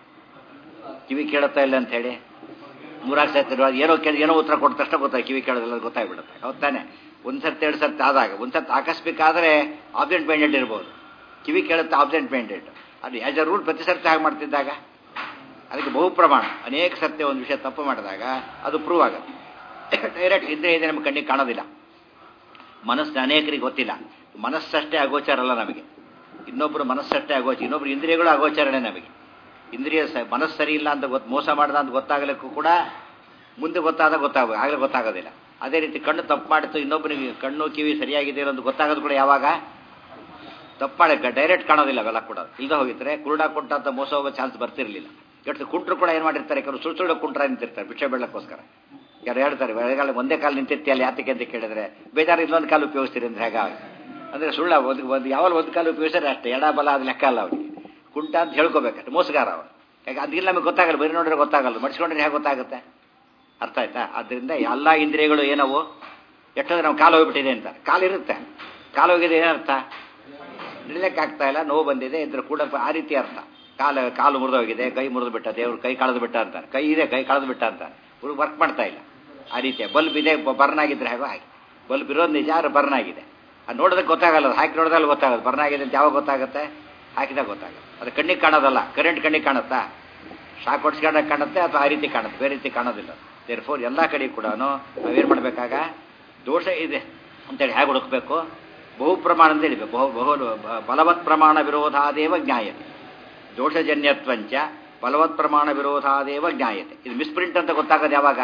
ಕಿವಿ ಕೇಳುತ್ತಾ ಇಲ್ಲ ಅಂತ ಹೇಳಿ ಮೂರಾರು ಸರ್ತಿ ಏನೋ ಕೇಳಿ ಏನೋ ಉತ್ತರ ಕೊಟ್ಟ ತಕ್ಷಣ ಗೊತ್ತಾಗ ಕಿವಿ ಕೇಳೋದಿಲ್ಲ ಗೊತ್ತಾಗ್ಬಿಡುತ್ತೆ. ಹೌದು ತಾನೆ? ಒಂದು ಸರ್ತಿ ಎರಡು ಸರ್ತಿ ಆದಾಗ, ಒಂದು ಸರ್ತಿ ಆಕಸ್ಮಿಕ ಆದರೆ ಆಬ್ಸೆಂಟ್ ಮೈಂಡೆಡ್ ಇರ್ಬೋದು, ಕಿವಿ ಕೇಳುತ್ತೆ ಆಬ್ಸೆಂಟ್ ಮೈಂಡೆಡ್. ಅದು ಆಸ್ ಎ ರೂಲ್ ಪ್ರತಿ ಸರ್ತಿ ಹಾಗೆ ಮಾಡ್ತಿದ್ದಾಗ ಅದಕ್ಕೆ ಬಹು ಪ್ರಮಾಣ ಅನೇಕ ಸರ್ತಿ ಒಂದು ವಿಷಯ ತಪ್ಪು ಮಾಡಿದಾಗ ಅದು ಪ್ರೂವ್ ಆಗುತ್ತೆ. ಡೈರೆಕ್ಟ್ ಇದ್ರೆ ಇದೆ ನಮ್ಮ ಕಣ್ಣಿಗೆ ಕಾಣೋದಿಲ್ಲ, ಮನಸ್ಸಿನ ಅನೇಕರಿಗೆ ಗೊತ್ತಿಲ್ಲ. ಮನಸ್ಸಷ್ಟೇ ಅಗೋಚರ ಅಲ್ಲ ನಮಗೆ, ಇನ್ನೊಬ್ಬರು ಮನಸ್ಸಷ್ಟೇ ಅಗೋಚರ, ಇನ್ನೊಬ್ರು ಇಂದ್ರಿಯಗಳು ಅಗೋಚರಣೆ ನಮಗೆ. ಇಂದ್ರಿಯ ಸ ಮನಸ್ಸು ಸರಿ ಇಲ್ಲ ಅಂತ ಗೊತ್ತು, ಮೋಸ ಮಾಡ್ದ ಅಂತ ಗೊತ್ತಾಗಲಿಕ್ಕೂ ಕೂಡ ಮುಂದೆ ಗೊತ್ತಾದಾಗ ಗೊತ್ತಾಗ ಆಗಲೇ ಗೊತ್ತಾಗೋದಿಲ್ಲ. ಅದೇ ರೀತಿ ಕಣ್ಣು ತಪ್ಪು ಮಾಡಿತು, ಇನ್ನೊಬ್ಬನಿಗೆ ಕಣ್ಣು ಕಿವಿ ಸರಿಯಾಗಿದೆ ಅಂತ ಗೊತ್ತಾಗೋದು ಕೂಡ ಯಾವಾಗ ತಪ್ಪು ಮಾಡಕ್ಕೆ ಡೈರೆಕ್ಟ್ ಕಾಣೋದಿಲ್ಲ. ಅವೆಲ್ಲ ಕೂಡ ಇಲ್ಲದೆ ಹೋಗಿದ್ರೆ ಕುರುಡ ಕುಂಟ ಅಂತ ಮೋಸ ಹೋಗೋ ಚಾನ್ಸ್ ಬರ್ತಿರ್ಲಿಲ್ಲ. ಎಷ್ಟು ಕುಂಟ್ರು ಕೂಡ ಏನು ಮಾಡಿರ್ತಾರೆ, ಕೆಲವರು ಸುಳ್ಳು ಸುಳ್ಳು ಕುಂಟ್ರ ನಿಂತಿರ್ತಾರೆ ಭಿಕ್ಷೆ ಬೆಳ್ಳಕ್ಕೋಸ್ಕರ. ಯಾರು ಹೇಳ್ತಾರೆ ಬೆಳೆಗಾಲ ಒಂದೇ ಕಾಲು ನಿಂತಿರ್ತಿ ಅಲ್ಲಿ ಯಾತಕ್ಕೆ ಅಂತ ಕೇಳಿದ್ರೆ ಬೇಜಾರು ಇನ್ನೊಂದು ಕಾಲು ಉಪಯೋಗಿಸ್ತೀರಿ ಅಂದ್ರೆ ಹೇಗಾಗಿ ಅಂದರೆ ಸುಳ್ಳ ಒಂದು ಒಂದು ಯಾವಾಗ ಒಂದು ಕಾಲು ಉಪಯೋಗಿಸ್ತಾರೆ ಅಷ್ಟೇ, ಎಡ ಬಲ ಅದು ಲೆಕ್ಕ ಅಲ್ಲ ಅವನಿಗೆ. ಕುಂಟ ಅಂತ ಹೇಳ್ಕೋಬೇಕಷ್ಟೆ, ಮೋಸಗಾರ ಅವನು. ಯಾಕೆ ಅದಿಲ್ಲ ನಮಗೆ ಗೊತ್ತಾಗಲ್ಲ, ಬರೀ ನೋಡಿದ್ರೆ ಗೊತ್ತಾಗಲ್ಲ, ಮಡಿಸ್ಕೊಂಡ್ರೆ ಹೇಗೆ ಗೊತ್ತಾಗುತ್ತೆ? ಅರ್ಥ ಆಯ್ತಾ? ಆದ್ದರಿಂದ ಎಲ್ಲ ಇಂದ್ರಿಯಗಳು ಏನವು, ಎಷ್ಟಂದ್ರೆ ನಾವು ಕಾಲು ಹೋಗ್ಬಿಟ್ಟಿದೆ ಅಂತ. ಕಾಲು ಇರುತ್ತೆ, ಕಾಲು ಹೋಗಿದೆ ಏನರ್ಥ? ನಿಲ್ಲಕ್ಕೆ ಆಗ್ತಾ ಇಲ್ಲ, ನೋವು ಬಂದಿದೆ ಇದ್ರ ಕೂಡ ಆ ರೀತಿ ಅರ್ಥ. ಕಾಲು ಕಾಲು ಮುರಿದು ಹೋಗಿದೆ, ಕೈ ಮುರಿದು ಬಿಟ್ಟ, ದೇವ್ರು ಕೈ ಕಳೆದು ಬಿಟ್ಟ ಅಂತಾರೆ. ಕೈ ಇದೆ ಕೈ ಕಳೆದು ಬಿಟ್ಟ ಅಂತಾರೆ, ಇವ್ರು ವರ್ಕ್ ಮಾಡ್ತಾ ಇಲ್ಲ. ಆ ರೀತಿಯ ಬಲ್ಬ್ ಇದೆ, ಬರ್ನ್ ಆಗಿದ್ರೆ ಹೇಗೋ ಹಾಗೆ. ಬಲ್ಬ್ ಇರೋದು ನಿಜ, ಆದ್ರೆ ಬರ್ನ್ ಆಗಿದೆ. ಅದು ನೋಡೋದಕ್ಕೆ ಗೊತ್ತಾಗಲ್ಲ, ಹಾಕಿ ನೋಡಿದಲ್ಲಿ ಗೊತ್ತಾಗೋದು. ಬರ್ನ್ ಆಗಿದೆ ಅಂತ ಯಾವಾಗ ಗೊತ್ತಾಗುತ್ತೆ? ಹಾಕಿದಾಗ ಗೊತ್ತಾಗುತ್ತೆ. ಅದು ಕಣ್ಣಿಗೆ ಕಾಣೋದಲ್ಲ, ಕರೆಂಟ್ ಕಣ್ಣಿಗೆ ಕಾಣುತ್ತಾ? ಶಾಕ್ ಹೊಡ್ಸ್ಕೊಂಡಾಗ ಕಾಣುತ್ತೆ ಅಥವಾ ಆ ರೀತಿ ಕಾಣುತ್ತೆ, ಬೇರೆ ರೀತಿ ಕಾಣೋದಿಲ್ಲ. ದೇರ್ ಫೋರ್ ಎಲ್ಲ ಕಡೆ ಕೂಡ ನಾವೇನು ಮಾಡಬೇಕಾಗ ದೋಷ ಇದೆ ಅಂತೇಳಿ ಹೇಗೆ ಹುಡುಕಬೇಕು? ಬಹು ಪ್ರಮಾಣ ಅಂತ ಹೇಳಿಬೇಕು. ಬಹು ಬಹು ಬಲವತ್ ಪ್ರಮಾಣ ವಿರೋಧಾದೇವ ಜ್ಞಾಯತೆ. ದೋಷಜನ್ಯತ್ವಂಚ ಬಲವತ್ ಪ್ರಮಾಣ ವಿರೋಧಾದೇವ ಜ್ಞಾಯತೆ. ಇದು ಮಿಸ್ಪ್ರಿಂಟ್ ಅಂತ ಗೊತ್ತಾಗೋದು ಯಾವಾಗ?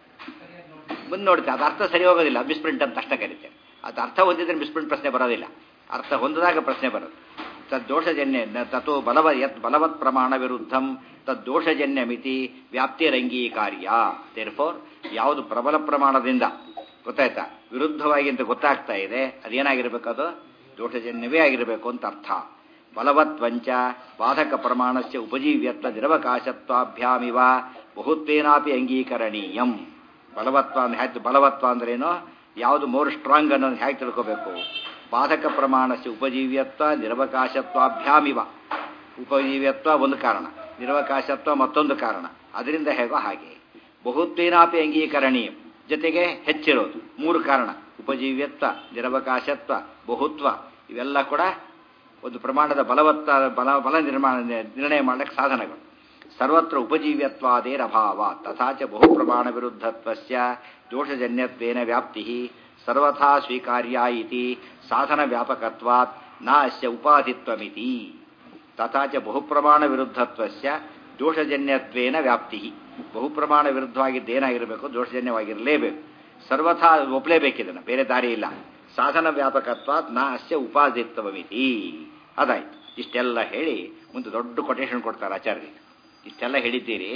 ಮುಂದೆ ನೋಡುತ್ತೆ, ಅದು ಅರ್ಥ ಸರಿ ಹೋಗೋದಿಲ್ಲ, ಮಿಸ್ಪ್ರಿಂಟ್ ಅಂತ ಅಷ್ಟೇ ಕರೀತೇವೆ. ಅದು ಅರ್ಥ ಹೊಂದಿದ್ರೆ ಮಿಸ್ಪ್ರಿಂಟ್ ಪ್ರಶ್ನೆ ಬರೋದಿಲ್ಲ, ಅರ್ಥ ಹೊಂದಿದಾಗ ಪ್ರಶ್ನೆ ಬರೋದು. ತದ್ದೋಷಜನ್ಯ ತಥೋ ಬಲವ ಯತ್ ಬಲವತ್ ಪ್ರಮಾಣ ವಿರುದ್ಧಂ ತದ್ದೋಷಜನ್ಯ ಮಿತಿ ವ್ಯಾಪ್ತಿರಂಗೀಕಾರ್ಯ. ದೇರ್ಫೋರ್ ಯಾವುದು ಪ್ರಬಲ ಪ್ರಮಾಣದಿಂದ ಗೊತ್ತಾಯ್ತಾ ವಿರುದ್ಧವಾಗಿ ಅಂತ ಗೊತ್ತಾಗ್ತಾ ಇದೆ, ಅದೇನಾಗಿರ್ಬೇಕು? ಅದು ದೋಷಜನ್ಯವೇ ಆಗಿರಬೇಕು ಅಂತ ಅರ್ಥ. ಬಲವತ್ವಂಚ ಬಾಧಕ ಪ್ರಮಾಣಸ್ಯ ಉಪಜೀವ್ಯತ್ವ ನಿರವಕಾಶತ್ವಾಭ್ಯಾಮಿವ ಬಹುತ್ವೇನಾಪಿ ಅಂಗೀಕರಣೀಯಂ. ಬಲವತ್ವ ಅಂದ್ರೆ ಹೇಗೆ? ಬಲವತ್ವ ಅಂದ್ರೇನು, ಯಾವುದು ಮೋರ್ ಸ್ಟ್ರಾಂಗ್ ಅನ್ನೋದು ಹೇಗೆ ತಿಳ್ಕೋಬೇಕು? ಬಾಧಕ ಪ್ರಮಾಣಸ್ಯ ಉಪಜೀವ್ಯತ್ವ ನಿರವಕಾಶತ್ವಾಭ್ಯಾಮಿವ. ಉಪಜೀವ್ಯತ್ವ ಒಂದು ಕಾರಣ, ನಿರವಕಾಶತ್ವ ಮತ್ತೊಂದು ಕಾರಣ, ಅದರಿಂದ ಹೇಗೋ ಹಾಗೆ. ಬಹುತ್ವೇನಾಪಿ ಅಂಗೀಕರಣೀಯ, ಜೊತೆಗೆ ಹೆಚ್ಚಿರೋದು ಮೂರು ಕಾರಣ, ಉಪಜೀವ್ಯತ್ವ, ನಿರವಕಾಶತ್ವ, ಬಹುತ್ವ. ಇವೆಲ್ಲ ಕೂಡ ಒಂದು ಪ್ರಮಾಣದ ಬಲವತ್ತ ಬಲ ಬಲ ನಿರ್ಮಾಣ ನಿರ್ಣಯ ಮಾಡಲಿಕ್ಕೆ ಸಾಧನಗಳು. ಸರ್ವತ್ರ ಉಪಜೀವ್ಯತ್ವಾದೇರಭಾವ ತಥಾಚ ಬಹು ಪ್ರಮಾಣ ವಿರುದ್ಧತ್ವಸ್ಯ ದೋಷಜನ್ಯತ್ವೇನ ವ್ಯಾಪ್ತಿ ಸರ್ವಥಾ ಸ್ವೀಕಾರ್ಯ ಇತಿ ಸಾಧನ ವ್ಯಾಪಕತ್ವಾತ್ ನ ಅಸ್ಯ ಉಪಾಧಿತ್ವಮಿತಿ. ತಥಾಚ ಬಹುಪ್ರಮಾಣ ವಿರುದ್ಧತ್ವಸ್ಯ ದೋಷಜನ್ಯತ್ವೇನ ವ್ಯಾಪ್ತಿ. ಬಹುಪ್ರಮಾಣ ವಿರುದ್ಧವಾಗಿದ್ದೇನಾಗಿರಬೇಕು? ದೋಷಜನ್ಯವಾಗಿರಲೇಬೇಕು. ಸರ್ವಥಾ ಒಪ್ಪಲೇಬೇಕಿದನ್ನು, ಬೇರೆ ದಾರಿ ಇಲ್ಲ. ಸಾಧನ ವ್ಯಾಪಕತ್ವಾತ್ ನ ಅಸ್ಯ ಉಪಾಧಿತ್ವಮಿತಿ. ಅದಾಯ್ತು. ಇಷ್ಟೆಲ್ಲ ಹೇಳಿ ಮುಂದೆ ದೊಡ್ಡ ಕೊಟೇಶನ್ ಕೊಡ್ತಾರೆ ಆಚಾರ್ಯರಿಗೆ. ಇಷ್ಟೆಲ್ಲ ಹೇಳಿದ್ದೀರಿ,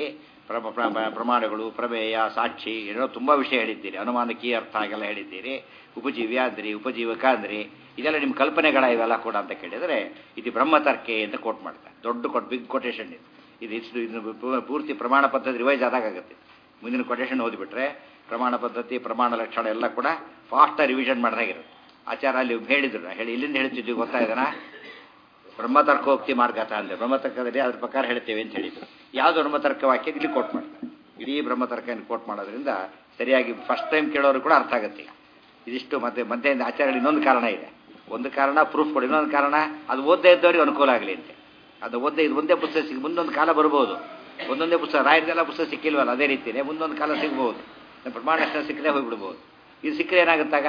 ಪ್ರಮಾಣಗಳು, ಪ್ರಮೇಯ, ಸಾಕ್ಷಿ, ಏನೋ ತುಂಬ ವಿಷಯ ಹೇಳಿದ್ದೀರಿ. ಅನುಮಾನಕ್ಕೆ ಅರ್ಥ ಆಗೆಲ್ಲ ಹೇಳಿದ್ದೀರಿ. ಉಪಜೀವ್ಯ ಅಂದ್ರಿ, ಉಪಜೀವಕ ಅಂದ್ರಿ, ಇದೆಲ್ಲ ನಿಮ್ಮ ಕಲ್ಪನೆಗಳ ಇವೆಲ್ಲ ಕೂಡ ಅಂತ ಕೇಳಿದರೆ ಇದು ಬ್ರಹ್ಮತರ್ಕೆ ಅಂತ ಕೋಟ್ ಮಾಡ್ತಾರೆ. ದೊಡ್ಡ ಕೊಟ್ ಬಿಗ್ ಕೊಟೇಶನ್ ಇದು. ಇದು ಇಷ್ಟು ಇದು ಪೂರ್ತಿ ಪ್ರಮಾಣ ಪದ್ಧತಿ ರಿವೈಸ್ ಆದಾಗುತ್ತೆ. ಮುಂದಿನ ಕೊಟೇಶನ್ ಓದಿಬಿಟ್ರೆ ಪ್ರಮಾಣ ಪದ್ಧತಿ, ಪ್ರಮಾಣ ಲಕ್ಷಣ ಎಲ್ಲ ಕೂಡ ಫಾಸ್ಟಾಗಿ ರಿವಿಷನ್ ಮಾಡಿದಾಗಿರುತ್ತೆ. ಆಚಾರ ಅಲ್ಲಿ ಹೇಳಿದ್ರು, ಹೇಳಿ ಇಲ್ಲಿಂದ ಹೇಳ್ತಿದ್ವಿ ಗೊತ್ತಾಯ್ತಾನ? ಬ್ರಹ್ಮತರ್ಕೋಕ್ತಿ ಮಾರ್ಗತ ಅಂದರೆ ಬ್ರಹ್ಮತರ್ಕದಲ್ಲಿ ಅದ್ರ ಪ್ರಕಾರ ಹೇಳ್ತೇವೆ ಅಂತ ಹೇಳಿದ್ರು. ಯಾವುದು ಬ್ರಹ್ಮತರ್ಕ ವಾಕ್ಯ ಇಲ್ಲಿ ಕೋಟ್ ಮಾಡ್ತಾರೆ. ಇಡೀ ಬ್ರಹ್ಮತರ್ಕ ಕೋಟ್ ಮಾಡೋದ್ರಿಂದ ಸರಿಯಾಗಿ ಫಸ್ಟ್ ಟೈಮ್ ಕೇಳೋರು ಕೂಡ ಅರ್ಥ ಆಗುತ್ತೆ. ಇದಿಷ್ಟು ಮತ್ತೆ ಮಧ್ಯದಿಂದ ಆಚಾರ್ಯ ಇನ್ನೊಂದು ಕಾರಣ ಇದೆ. ಒಂದು ಕಾರಣ ಪ್ರೂಫ್ ಕೊಡಿ, ಇನ್ನೊಂದು ಕಾರಣ ಅದು ಓದ್ದೇ ಇದ್ದವ್ರಿಗೆ ಅನುಕೂಲ ಆಗಲಿ ಅಂತ. ಅದು ಓದ್ದೇ ಇದು ಒಂದೇ ಪುಸ್ತಕ ಸಿಗ್ ಮುಂದೊಂದು ಕಾಲ ಬರ್ಬೋದು. ಒಂದೊಂದೇ ಪುಸ್ತಕ ರಾಯರ್ದೆಲ್ಲ ಪುಸ್ತಕ ಸಿಕ್ಕಿಲ್ವಲ್ಲ, ಅದೇ ರೀತಿಯೇ ಮುಂದೊಂದು ಕಾಲ ಸಿಗ್ಬೋದು. ನಮ್ಮ ಪ್ರಮಾಣ ಲಕ್ಷಣ ಸಿಕ್ಕದೆ ಹೋಗ್ಬಿಡ್ಬೋದು. ಇದು ಸಿಕ್ಕರೆ ಏನಾಗುತ್ತಾಗ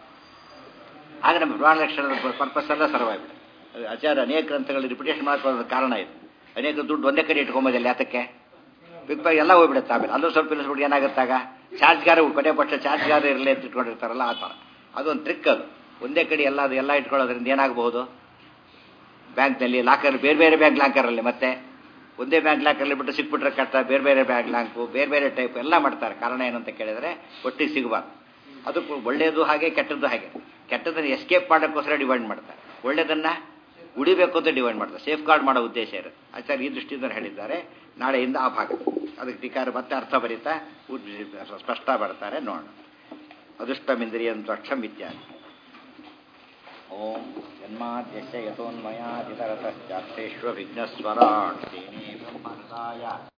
ಆಗ ನಮ್ಮ ಪ್ರಮಾಣ ಲಕ್ಷಣದ ಪರ್ಪಸ್ ಎಲ್ಲ ಸರ್ವಾಗ್ಬಿಡುತ್ತೆ. ಆಚಾರ ಅನೇಕ ಗ್ರಂಥಗಳು ರಿಪಿಟೇಷನ್ ಮಾಡ್ಕೊಳ್ಳೋದು ಕಾರಣ ಇದು. ಅನೇಕ ದುಡ್ಡು ಒಂದೇ ಕಡೆ ಇಟ್ಕೊಂಬೋದಿಲ್ಲ, ಯಾತಕ್ಕೆ? ಬಿಗ್ ಬಾಗ್ ಎಲ್ಲ ಹೋಗ್ಬಿಡುತ್ತೆ. ಆಮೇಲೆ ಅಲ್ಲೂ ಸ್ವಲ್ಪ ಇಲ್ಲಿಸ್ಬಿಟ್ಟು ಏನಾಗುತ್ತಾಗ ಚಾರ್ಜ್ಗಾರ ಕೊನೆ ಪಕ್ಷ ಚಾರ್ಜ್ಗಾರ ಇರಲಿ ಅಂತ ಇಟ್ಕೊಂಡಿರ್ತಾರಲ್ಲ ಆ ಥರ. ಅದೊಂದು ಟ್ರಿಕ್ ಅದು. ಒಂದೇ ಕಡೆ ಎಲ್ಲ ಅದು ಎಲ್ಲ ಇಟ್ಕೊಳ್ಳೋದ್ರಿಂದ ಏನಾಗಬಹುದು? ಬ್ಯಾಂಕ್ನಲ್ಲಿ ಲಾಕರ್, ಬೇರೆ ಬೇರೆ ಬ್ಯಾಂಕ್ ಲಾಕರಲ್ಲಿ ಮತ್ತೆ ಒಂದೇ ಬ್ಯಾಂಕ್ ಲಾಕರಲ್ಲಿ ಬಿಟ್ಟು ಸಿಕ್ಬಿಟ್ರೆ ಕಟ್ಟ, ಬೇರೆ ಬೇರೆ ಬ್ಯಾಂಕ್ ಲಾಂಕು, ಬೇರೆ ಬೇರೆ ಟೈಪ್ ಎಲ್ಲ ಮಾಡ್ತಾರೆ. ಕಾರಣ ಏನು ಅಂತ ಕೇಳಿದರೆ ಒಟ್ಟಿಗೆ ಸಿಗಬಾರ್ದು. ಅದಕ್ಕೂ ಒಳ್ಳೆಯದು ಹಾಗೆ, ಕೆಟ್ಟದ್ದು ಹಾಗೆ. ಕೆಟ್ಟದನ್ನು ಎಸ್ಕೇಪ್ ಮಾಡೋಕ್ಕೋಸ್ಕರ ಡಿವೈಡ್ ಮಾಡ್ತಾರೆ, ಒಳ್ಳೆಯದನ್ನು ಉಳಿಬೇಕು ಅಂತ ಡಿವೈಡ್ ಮಾಡ್ತಾರೆ. ಸೇಫ್ ಗಾರ್ಡ್ ಮಾಡೋ ಉದ್ದೇಶ ಇರುತ್ತೆ. ಆಚಾರ್ಯ ಈ ದೃಷ್ಟಿಯಿಂದ ಹೇಳಿದ್ದಾರೆ. ನಾಳೆಯಿಂದ ಆ ಭಾಗ ಅದಕ್ಕೆ ಟೀಕಾರ ಮತ್ತೆ ಅರ್ಥ ಬರೀತಾ ಸ್ಪಷ್ಟ ಬರ್ತಾರೆ ನೋಡೋಣ. ಅದೃಷ್ಟಮಿಂದ್ರಿಯಂತು ಅಕ್ಷಂ ಇತ್ಯಾದಿ. ಓಂ ಜನ್ಮಾದ್ಯಸ್ಯ ಯತೋನ್ಮಯಾದಿತರತಶ್ಚಾರ್ಥೇಶ್ವ ವಿಘ್ನಸ್ವರಾಟ್ ತೇನೇ ಬ್ರಹ್ಮಹೃದಾಯ